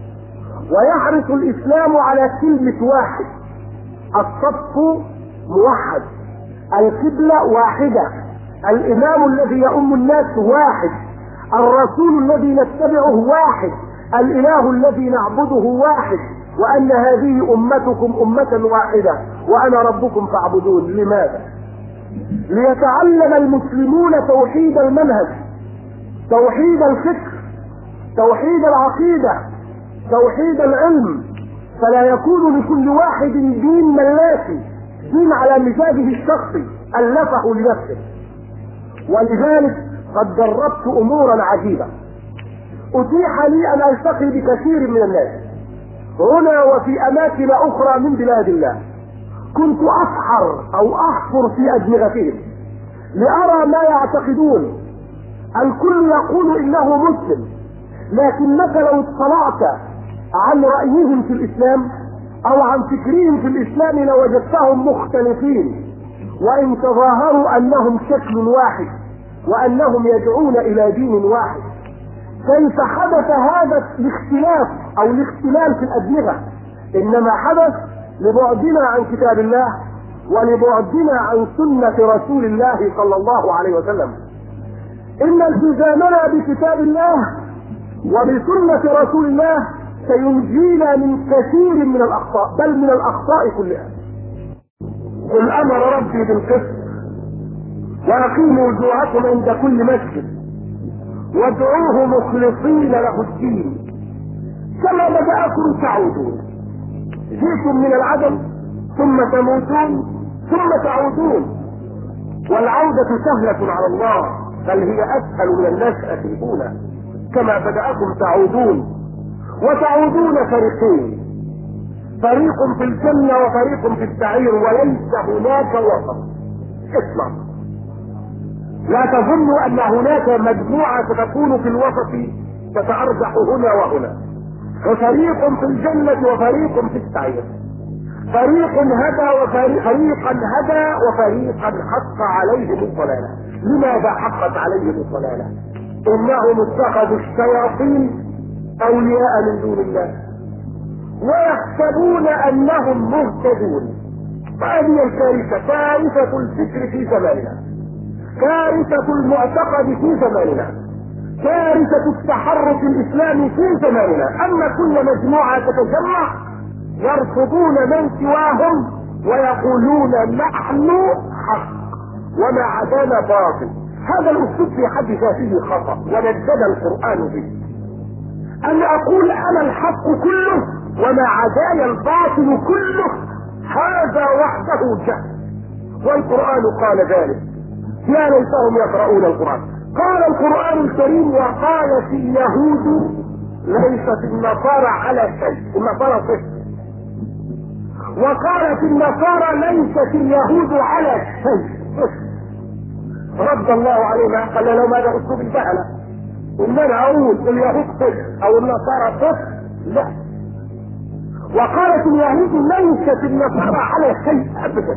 ويحرص الإسلام على كلمة واحد، الصف موحد، القبلة واحدة، الإمام الذي يؤم الناس واحد، الرسول الذي نتبعه واحد، الإله الذي نعبده واحد، وأن هذه أمتكم أمة واحدة وأنا ربكم فاعبدون. لماذا؟ ليتعلم المسلمون توحيد المنهج، توحيد الفكر، توحيد العقيدة، توحيد العلم، فلا يكون لكل واحد دين ملاكي، دين على مزاجه الشخصي ألفه لنفسه. ولذلك قد جربت أمورا عجيبة، أتيح لي أن ألتقي بكثير من الناس هنا وفي أماكن أخرى من بلاد الله. كنت أسحر أو أحفر في أدمغتهم لأرى ما يعتقدون. الكل يقول إنه مسلم، لكنك لو اطلعت عن رأيهم في الإسلام أو عن فكرهم في الإسلام لوجدتهم مختلفين، وإن تظاهروا أنهم شكل واحد وأنهم يدعون إلى دين واحد. كيف حدث هذا الاختلاف أو الاختلال في الأدمغة؟ إنما حدث لبعدنا عن كتاب الله ولبعدنا عن سنة رسول الله صلى الله عليه وسلم. إن التزامنا بكتاب الله وبسنة رسول الله سينجينا من كثير من الأخطاء، بل من الأخطاء كلها. قل أمر ربي بالقسط وأقيموا وجوهكم عند كل مسجد وادعوه مخلصين له الدين كما بدأكم تعودون. جئتم من العدم ثم تموتون ثم تعودون، والعودة سهلة على الله، بل هي أسهل من النشأة الأولى. كما بدأكم تعودون، وتعودون فريقين، فريق في الجنة وفريق في السعير، وليس هناك وسط. اسمع، لا تظنوا أن هناك مجموعة ستكون في الوسط تتأرجح هنا وهنا، وفريق في الجنة وفريق في السعير. فريق هدى وفريقا هدى وفريقا حق عليهم الضلالة. لماذا حقت عليهم الضلالة؟ انهم اتخذوا الشياطين اولياء من دون الله ويحسبون انهم مهتدون. فهذه الكارثة، كارثة الفكر في زماننا، كارثة المعتقد في زماننا، كارثة التحرك الاسلامي في زماننا. اما كل مجموعة تتجمع يرفضون من سواهم ويقولون نحن حق وما عدانا باطل. هذا الاسلوب في حد ذاته خطأ ونجد القرآن به. ان اقول انا الحق كله وما عداي الباطل كله، هذا وحده جهل، والقرآن قال ذلك. يا ليتهم يقرؤون القرآن. قال القرآن الكريم وقالت اليهود ليست النصارى على شيء، النصارى صفر، وقالت النصارى ليست اليهود على شيء. رد الله علينا قال له ماذا اسلوب الجهله؟ ان انا اقول اليهود صفر او النصارى صفر؟ لا. وقالت اليهود ليست النصارى على شيء ابدا،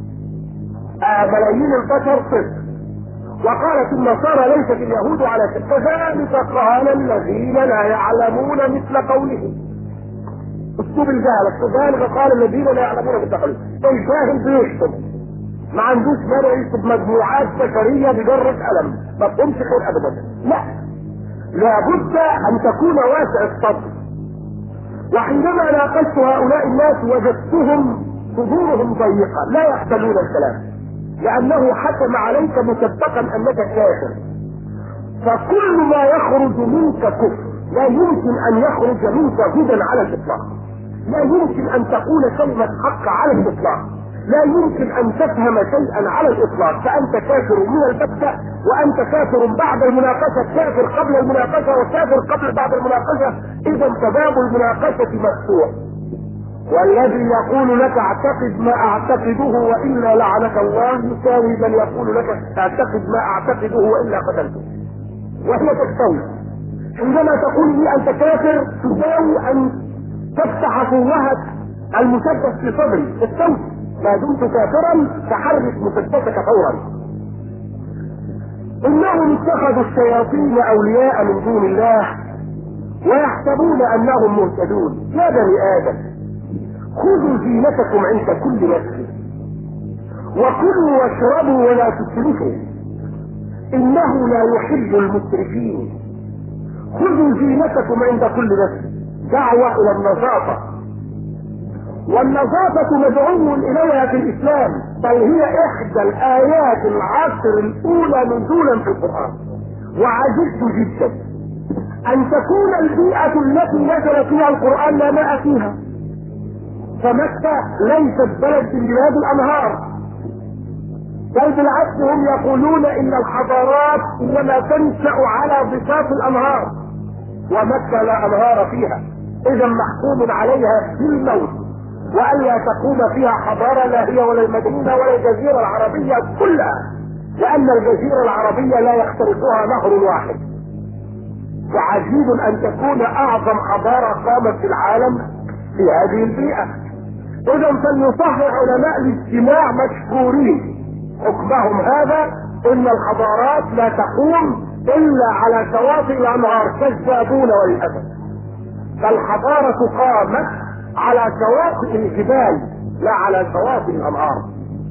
آه ملايين البشر صفر. وقالت النصارى ليست اليهود على شيء. كذلك قال الذين لا يعلمون مثل قولهم. اسلوب الجهل. كذلك قال الذين لا يعلمون مثل قولهم. الجاهل بيشتم، ما عندوش مانع يكتب مجموعات بشريه بجرة قلم، ما تقومش خير ابدا. لا، لابد ان تكون واسع الصدر. وحينما ناقشت هؤلاء الناس وجدتهم صدورهم ضيقه لا يقبلون الكلام، لانه حكم عليك مسبقا انك كافر. فكل ما يخرج منك كفر، لا يمكن ان يخرج منك هدى على الاطلاق، لا يمكن ان تقول كلمه حق على الاطلاق، لا يمكن ان تفهم شيئا على الاطلاق. فانت كافر من البتة، وانت كافر بعد المناقشة، كافر قبل المناقشة وكافر قبل بعد المناقشة. اذا باب المناقشة مفتوح. والذي يقول لك اعتقد ما اعتقده والا لعنك الله يساوي من يقول لك اعتقد ما اعتقده والا قتلته، وهي تستوي. عندما تقول لي انت كافر تساوي ان تفتح فوهة المسدس في صدري، تستوي. ما دمت كافرا فحرك مسدسك فورا. انهم اتخذوا الشياطين اولياء من دون الله ويحسبون انهم مهتدون. يا بني ادم خذوا زينتكم عند كل مسجد وكلوا واشربوا ولا تسرفوا انه لا يحب المسرفين. خذوا زينتكم عند كل مسجد، دعوة الى النظافة، والنظافة مدعو اليها في الاسلام، بل هي احدى الايات العشر الاولى نزولا في القرآن. وعجبت جدا ان تكون البيئة التي نزل فيها القرآن لا ماء فيها. فمكة ليست بلد من بلاد الانهار، بل بالعكس هم يقولون ان الحضارات انما تنشأ على ضفاف الانهار، ومكة لا انهار فيها، اذا محكوم عليها بالموت، والا تقوم فيها حضارة، لا هي ولا المدينة ولا الجزيرة العربية كلها، لان الجزيرة العربية لا يخترقها نهر واحد. وعجيب ان تكون اعظم حضارة قامت في العالم في هذه البيئة. اذا فليصحح علماء الاجتماع مشكورين حكمهم هذا، ان الحضارات لا تقوم الا على شواطئ الانهار كالزابون والاسد، فالحضارة قامت على شواطئ الجبال لا على شواطئ الانهار.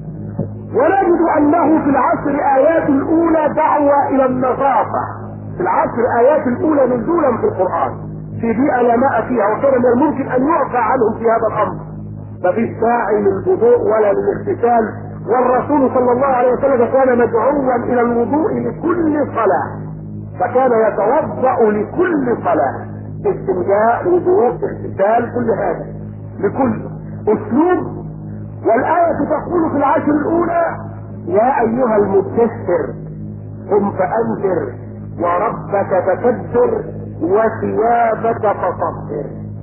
ونجد انه في العشر ايات الاولى دعوة الى النظافة، في العشر ايات الاولى نزولا في القرآن في بيئة لا ماء فيها، وكان من الممكن ان يعفى عنهم في هذا الامر، ففي داعي للوضوء ولا للاغتسال. والرسول صلى الله عليه وسلم كان مدعوا الى الوضوء لكل صلاة، فكان يتوضأ لكل صلاة، استنجاء، وضوء، اغتسال، كل هذا لكل اسلوب. والآية تقول في العشر الاولى يا ايها المدثر قم فانذر وربك فكبر وثيابك فطهر.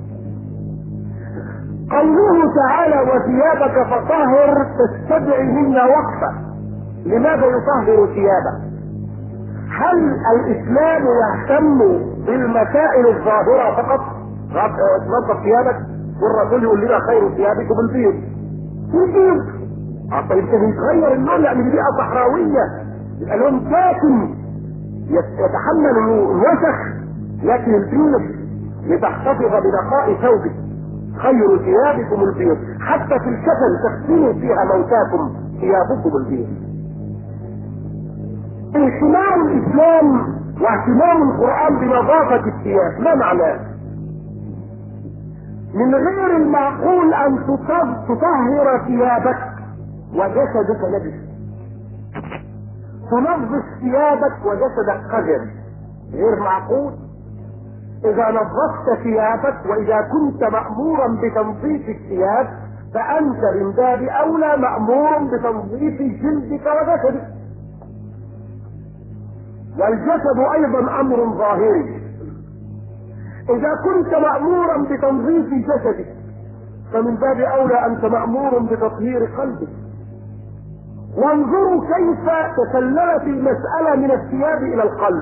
قوله تعالى وثيابك فطهر تستدعي منا وقفة. لماذا يطهر ثيابه؟ هل الاسلام يهتم بالمسائل الظاهرة فقط؟ تنظف ثيابك، والرسول يقول لنا خير ثيابكم البيض. البيض طيب يتغير اللون لان دي بيئة صحراوية، يبقى لون ساكن، يتحمل الوسخ لكن البيض لتحتفظ بنقاء ثوبك. خير ثيابكم البيض، حتى في الكفن تغسلوا فيها موتاكم ثيابكم البيض. اهتمام الاسلام واهتمام القرآن بنظافة الثياب ما معناه؟ من غير المعقول ان تطهر ثيابك وجسدك نجس، تنظف ثيابك وجسدك قذر، غير معقول. اذا نظفت ثيابك واذا كنت مأمورا بتنظيف الثياب فانت من باب اولى مأمور بتنظيف جلدك وجسدك. والجسد ايضا امر ظاهري. اذا كنت مأمورا بتنظيف جسدك فمن باب اولى انت مأمور بتطهير قلبك. وانظروا كيف تسللت المسألة من الثياب الى القلب.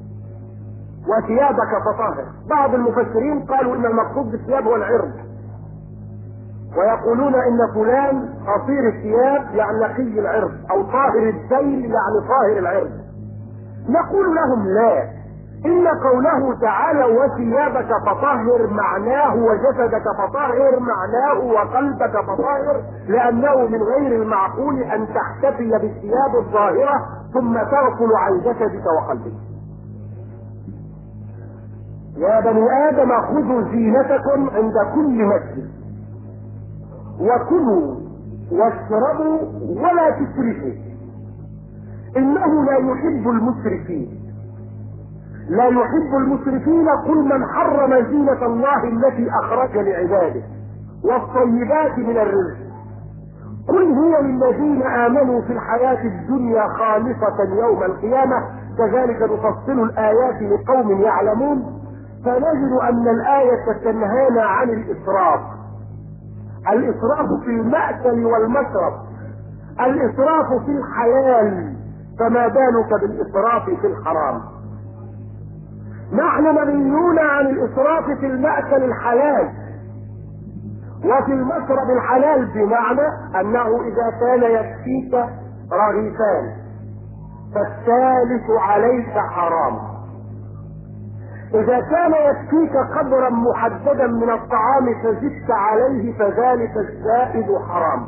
وثيابك فطهر. بعض المفسرين قالوا ان المقصود بالثياب هو العرض، ويقولون ان فلان قصير الثياب يعني نقي العرض، او طاهر الذيل يعني طاهر العرض. نقول لهم لا، ان قوله تعالى وثيابك فطهر معناه وجسدك فطهر معناه وقلبك فطهر، لانه من غير المعقول ان تحتفي بالثياب الظاهرة ثم تغفل عن جسدك وقلبك. يا بني ادم خذوا زينتكم عند كل مسجد وكلوا واشربوا ولا تسرفوا انه لا يحب المسرفين. لا يحب المسرفين. قل من حرم زينة الله التي اخرج لعباده والطيبات من الرزق قل هي للذين امنوا في الحياة الدنيا خالصة يوم القيامة كذلك نفصل الايات لقوم يعلمون. فنجد ان الاية تنهانا عن الاسراف. الاسراف في المأكل والمشرب، الاسراف في الحلال، فما بالك بالاسراف في الحرام. نحن منهيون عن الاسراف في المأكل الحلال وفي المشرب الحلال، بمعنى انه اذا كان يكفيك رغيفان فالثالث عليك حرام. اذا كان يكفيك قدرا محددا من الطعام فزدت عليه فذلك الزائد حرام.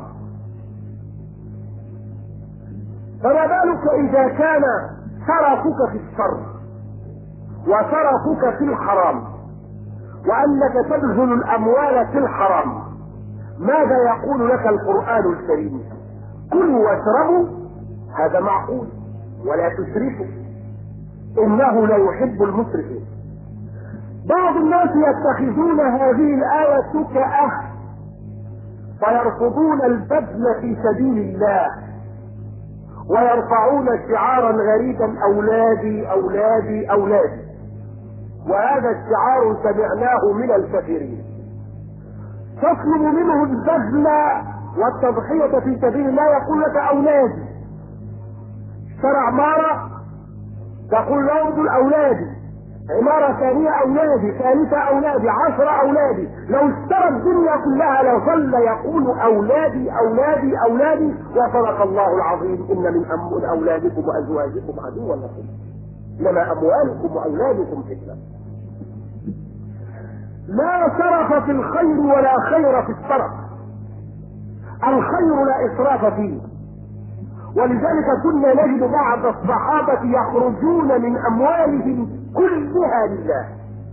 فما بالك اذا كان سرفك في الشر وسرفك في الحرام وانك تبذل الاموال في الحرام. ماذا يقول لك القرآن الكريم؟ كلوا واشربوا، هذا معقول، ولا تسرفوا انه لا يحب المسرفين. بعض الناس يتخذون هذه الآية سكأة فيرفضون البذل في سبيل الله ويرفعون شعارا غريبا اولادي اولادي اولادي، وهذا الشعار سمعناه من الكثيرين. تطلب منه البذل والتضحية في سبيل الله يقول لك اولادي. اشترى عمارة تقول له دول اولادي، عمارة ثانية اولادي، ثالثة اولادي، عشرة اولادي. لو اشترى الدنيا كلها لظل يقول اولادي اولادي اولادي. وصدق الله العظيم ان من أم اولادكم وازواجكم عدوا لكم انما اموالكم واولادكم فتنة. لا سرف في الخير ولا خير في السرف. الخير لا اسراف فيه، ولذلك كنا نجد بعض الصحابة يخرجون من اموالهم كلها لله.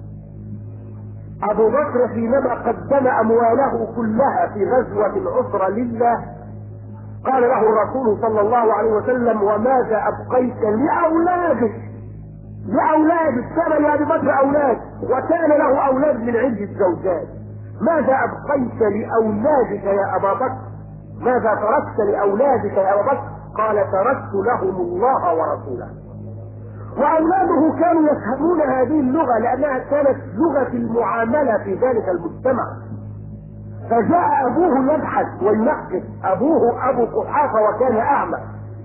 ابو بكر حينما قدم امواله كلها في غزوة العسرة لله قال له الرسول صلى الله عليه وسلم وماذا ابقيت لاولادك؟ لاولادك، كان لابي بكر اولاد وكان له اولاد من عدة زوجات. ماذا ابقيت لاولادك يا ابا بكر؟ ماذا تركت لاولادك يا ابا بكر؟ قال تركت لهم الله ورسوله. واولاده كانوا يفهمون هذه اللغة لانها كانت لغة المعاملة في ذلك المجتمع. فجاء ابوه يبحث وينقب، ابوه ابو قحافة وكان اعمى،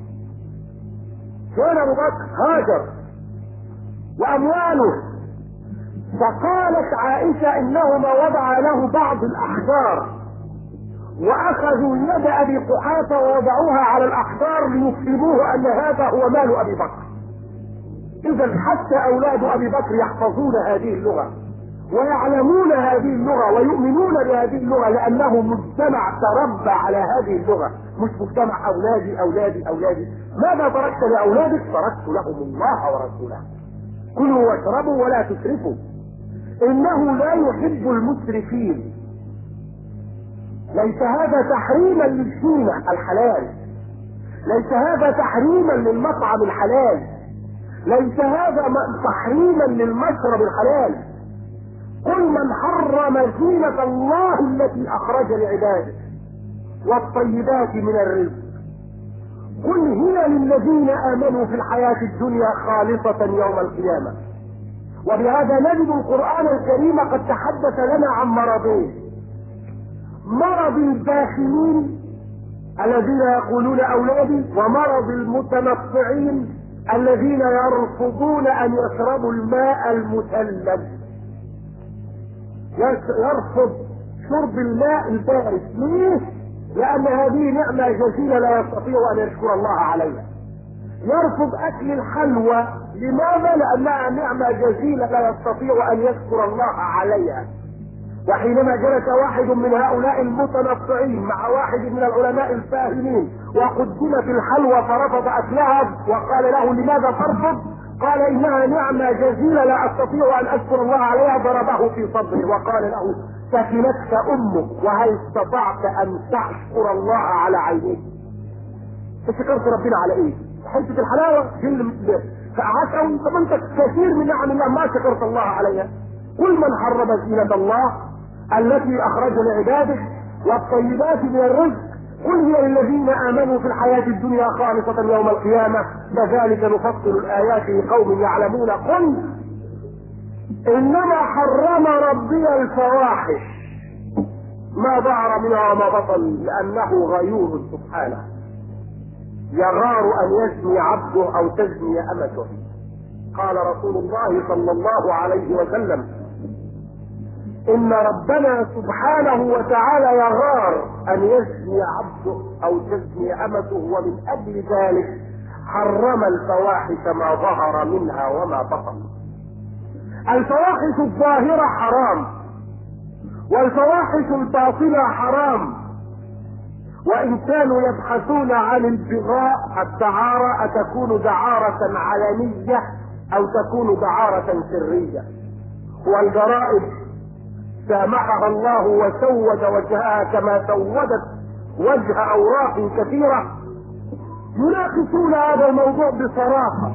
كان ابو بكر هاجر وامواله. فقالت عائشة انهما وضع له بعض الاحجار واخذوا يد ابي قحافة ووضعوها على الاحجار ليفهموه ان هذا هو مال ابي بكر. اذا حتى اولاد ابي بكر يحفظون هذه اللغة ويعلمون هذه اللغة ويؤمنون بهذه اللغة، لانه مجتمع تربى على هذه اللغة، مش مجتمع اولادي اولادي اولادي. ماذا تركت لاولادك؟ تركت لهم الله ورسوله. كلوا واشربوا ولا تسرفوا انه لا يحب المسرفين. ليس هذا تحريما للزينة الحلال، ليس هذا تحريما للمطعم الحلال، ليس هذا تحريما للمشرب الحلال. قل من حرم زينة الله التي اخرج لعباده والطيبات من الرزق قل هي للذين امنوا في الحياة الدنيا خالصة يوم القيامة. وبهذا نجد القرآن الكريم قد تحدث لنا عن مرضين: مرض الباخلين الذين يقولون اولادي، ومرض المتنطعين الذين يرفضون ان يشربوا الماء المثلج. يرفض شرب الماء البارد. ليه؟ لان هذه نعمة جزيلة لا يستطيع ان يشكر الله عليها. يرفض اكل الحلوى. لماذا؟ لانها نعمة جزيلة لا يستطيع ان يشكر الله عليها. وحينما جلس واحد من هؤلاء المتنطعين مع واحد من العلماء الفاهمين وقدمت الحلوى فرفض اكلها وقال له: لماذا ترفض؟ قال: انها نعمة جزيلة لا استطيع ان اشكر الله عليها. ضربه في صدره وقال له: سكنتك امك وهل استطعت ان تشكر الله على عينيك؟ فشكرت ربنا على ايه؟ حته الحلاوه جل فقعدت قوي. طب انت كثير من نعم الله ما شكرت الله عليها. كل من حرم زينة الله التي اخرج لعباده والطيبات من الرزق قل هي للذين امنوا في الحياة الدنيا خالصة يوم القيامة كذلك نفصل الايات لقوم يعلمون. قل انما حرم ربي الفواحش ما ظهر منها وما بطن لانه غيور سبحانه يغار ان يزني عبده او تزني امته. قال رسول الله صلى الله عليه وسلم: ان ربنا سبحانه وتعالى يغار ان يزني عبده او تزني امته، ومن اجل ذلك حرم الفواحش ما ظهر منها وما بطن. الفواحش الظاهرة حرام والفواحش الباطنة حرام. وان كانوا يبحثون عن البغاء الدعارة أتكون دعارة علنية او تكون دعارة سرية. والجرائم سامحها الله وسود وجهها كما سودت وجه اوراق كثيرة. يناقشون هذا الموضوع بصراحة،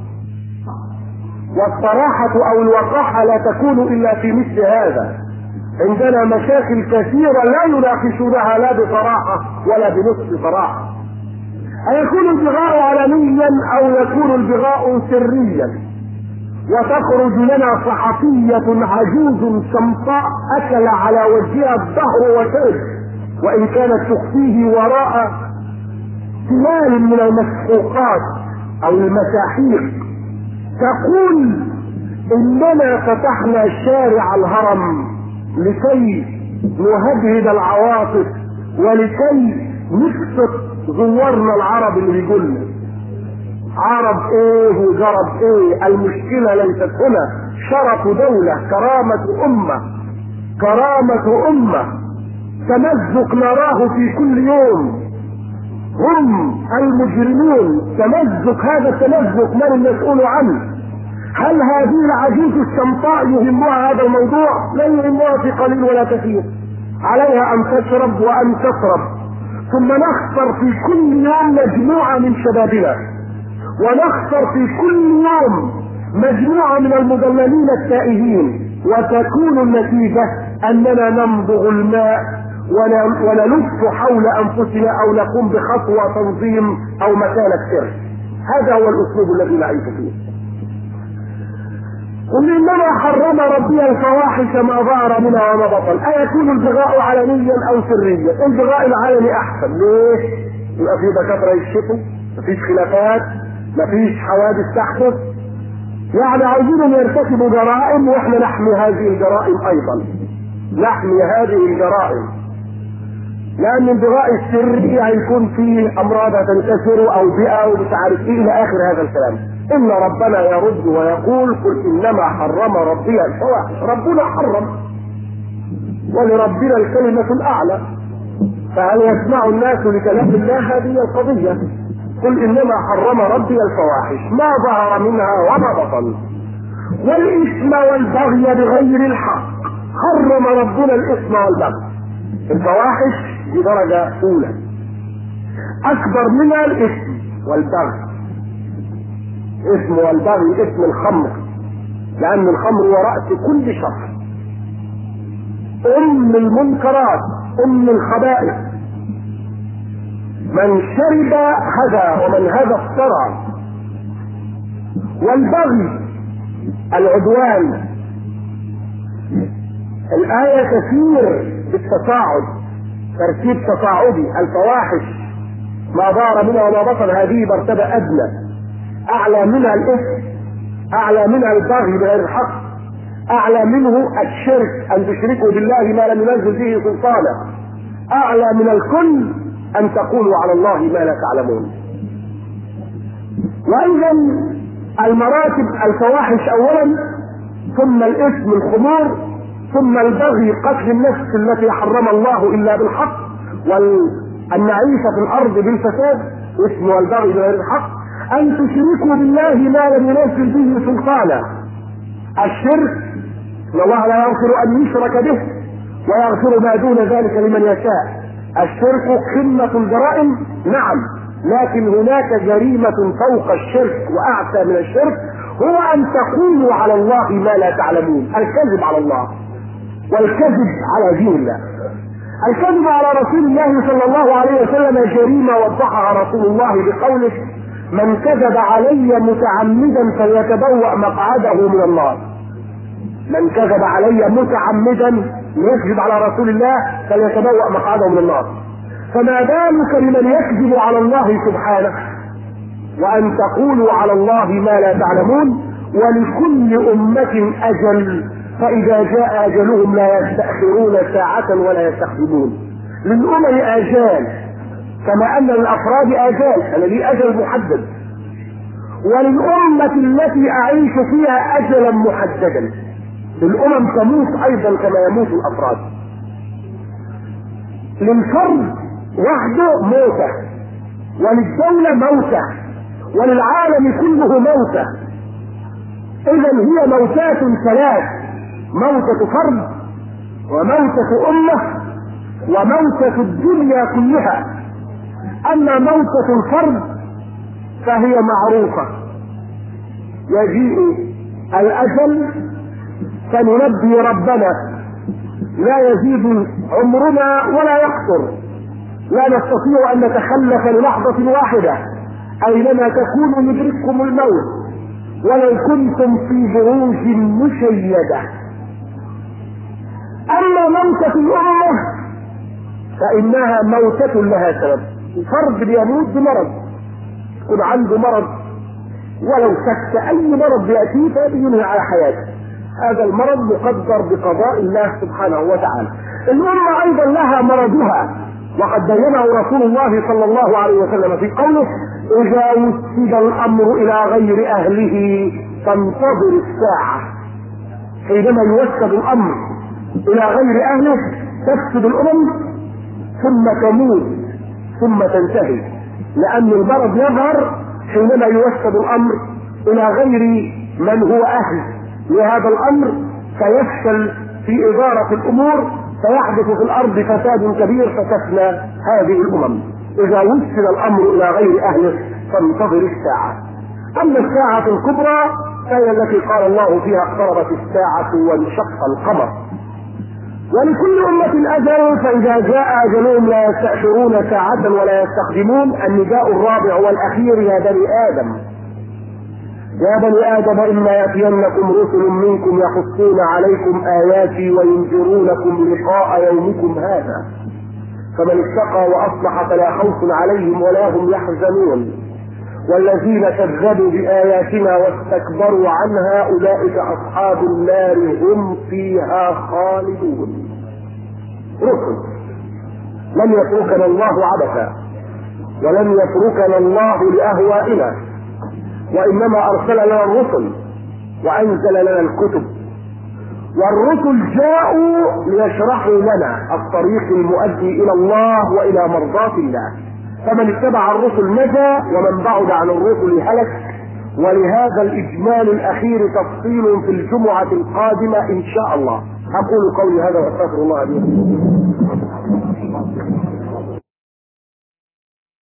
والصراحة او الوقاحة لا تكون الا في مثل هذا. عندنا مشاكل كثيرة لا يناقشونها لا بصراحة ولا بنصف صراحة. أيكون البغاء علنيا او يكون البغاء سريا؟ وتخرج لنا صحفية عجوز شمطاء اكل على وجهها الظهر وشرب، وان كانت تخفيه وراء تلال من المسحوقات او المساحيق، تقول: اننا فتحنا شارع الهرم لكي نهدهد العواطف ولكي نسقط زوارنا العرب اللي بيقولنا. عرب ايه وجرب ايه؟ المشكلة ليست هنا. شرف دولة، كرامة امة، كرامة امة، تمزق نراه في كل يوم. هم المجرمون. تمزق، هذا التمزق من المسؤول عنه؟ هل هذه العجوز الشمطاء يهمها هذا الموضوع؟ لا يهمها في قليل ولا كثير. عليها ان تشرب وان تشرب. ثم نخسر في كل يوم مجموعة من شبابنا، ونخسر في كل يوم مجموعة من المدللين التائهين، وتكون النتيجة اننا نمضغ الماء ونلف حول انفسنا او نقوم بخطوة تنظيم او مكانة سر. هذا هو الاسلوب الذي نعيش فيه. قل انما حرم ربي الفواحش ما ظهر منها وما بطن. ايكون البغاء علنيا او سريا؟ البغاء العلني احسن. ليه؟ يبقى في دكاتره يشتكوا، مفيش خلافات، مفيش حوادث تحدث. يعني عايزينهم يرتكبوا جرائم واحنا نحمي هذه الجرائم ايضا، نحمي هذه الجرائم. لان البغاء السري هيكون فيه امراض هتنتشر او بيئه ومش عارف ايه الى اخر هذا الكلام. إن ربنا يرد ويقول قل إنما حرم ربي الفواحش. ربنا حرم ولربنا الكلمة الأعلى، فهل يسمع الناس لكلام الله؟ هذه القضية. قل إنما حرم ربي الفواحش ما ظهر منها وما بطن والإثم والبغي بغير الحق. حرم ربنا الإثم والبغي. الفواحش دي درجة أولى، أكبر منها الإثم والبغي. إثم والبغي إثم الخمر، لأن الخمر هو رأس كل شر، أم المنكرات، أم الخبائث. من شرب هدى ومن هدى افترى. والبغي العدوان. الآية كثير بالتصاعد، ترتيب تصاعدي. الفواحش ما ظهر منها وما بطن، هذه مرتبة أدنى، أعلى منها الإثم، أعلى منها البغي بغير الحق، أعلى منه الشرك، أن تشركوا بالله ما لم ينزل به سلطانا، أعلى من الكل أن تقولوا على الله ما لا تعلمون. وأيضا المراتب الفواحش أولا، ثم الإثم الخمور، ثم البغي قتل النفس التي حرم الله إلا بالحق، والنعيش في الأرض بالفساد، إثم والبغي بغير الحق. أن تشركوا بالله ما لم ينزل به سلطانا. الشرك إن الله لا يغفر أن يشرك به ويغفر ما دون ذلك لمن يشاء. الشرك قمة الجرائم نعم، لكن هناك جريمة فوق الشرك وأعتى من الشرك، هو أن تقولوا على الله ما لا تعلمون. الكذب على الله والكذب على دين الله. الكذب على رسول الله صلى الله عليه وسلم جريمة وضحها رسول الله بقوله من كذب علي متعمدا فليتبوأ مقعده من النار. من كذب علي متعمدا يكذب على رسول الله فليتبوأ مقعده من النار. فما بالك بمن يكذب على الله سبحانه. وأن تقولوا على الله ما لا تعلمون. ولكل أمة أجل فإذا جاء أجلهم لا يستأخرون ساعة ولا يستقدمون. للأمم آجال كما أن للأفراد آجال، أنا لي أجل محدد، وللأمة التي أعيش فيها أجلا محددا. الأمم تموت أيضا كما يموت الأفراد. للفرد وحده موته، وللدولة موته، وللعالم كله موته. إذا هي موتات ثلاث: موتة فرد، وموتة أمة، وموتة الدنيا كلها. أما موتة الفرد فهي معروفة، يجيء الأجل فننبي ربنا لا يزيد عمرنا ولا يقصر، لا نستطيع أن نتخلف للحظة واحدة، أينما تكونوا يدرككم الموت ولو كنتم في بروج مشيدة. أما موتة الأمة فإنها موتة لها سبب. الفرد بيموت بمرض، يكون عنده مرض ولو سكت أي مرض بيأتيه فبينهي على حياته، هذا المرض مقدر بقضاء الله سبحانه وتعالى. الأمة أيضا لها مرضها، وقد بينه رسول الله صلى الله عليه وسلم في قوله إذا وسد الأمر إلى غير أهله فانتظر الساعة. حينما يوسد الأمر إلى غير أهله تفسد الأمم ثم تموت ثم تنتهي، لأن المرض يظهر حينما يوسد الأمر إلى غير من هو أهل لهذا الأمر، فيفشل في إدارة الأمور، فيحدث في الأرض فساد كبير فتفنى هذه الأمم. إذا وسد الأمر إلى غير أهله فانتظر الساعة. أما الساعة الكبرى فهي التي قال الله فيها اقتربت الساعة وانشق القمر. ولكل أمة أجل فإذا جاء أجلهم لا يستأخرون ساعة ولا يستقدمون. النداء الرابع والأخير يا بني آدم، يا بني آدم إما يأتينكم رسل منكم يقصون عليكم آياتي وينذرونكم لقاء يومكم هذا فمن اتقى وأصلح فلا خوف عليهم ولا هم يحزنون والذين كذبوا بآياتنا واستكبروا عنها أولئك أصحاب النار هم فيها خالدون. رسل لن يتركنا الله عبثا ولن يتركنا الله لأهوائنا، وإنما أرسل لنا الرسل وأنزل لنا الكتب، والرسل جاءوا ليشرحوا لنا الطريق المؤدي إلى الله وإلى مرضاة الله. فمن اتبع الرسل نجا ومن بعد عن الرسل هلك. ولهذا الإجمال الأخير تفصيل في الجمعة القادمة إن شاء الله. أقول قولي هذا وأستغفر الله لي.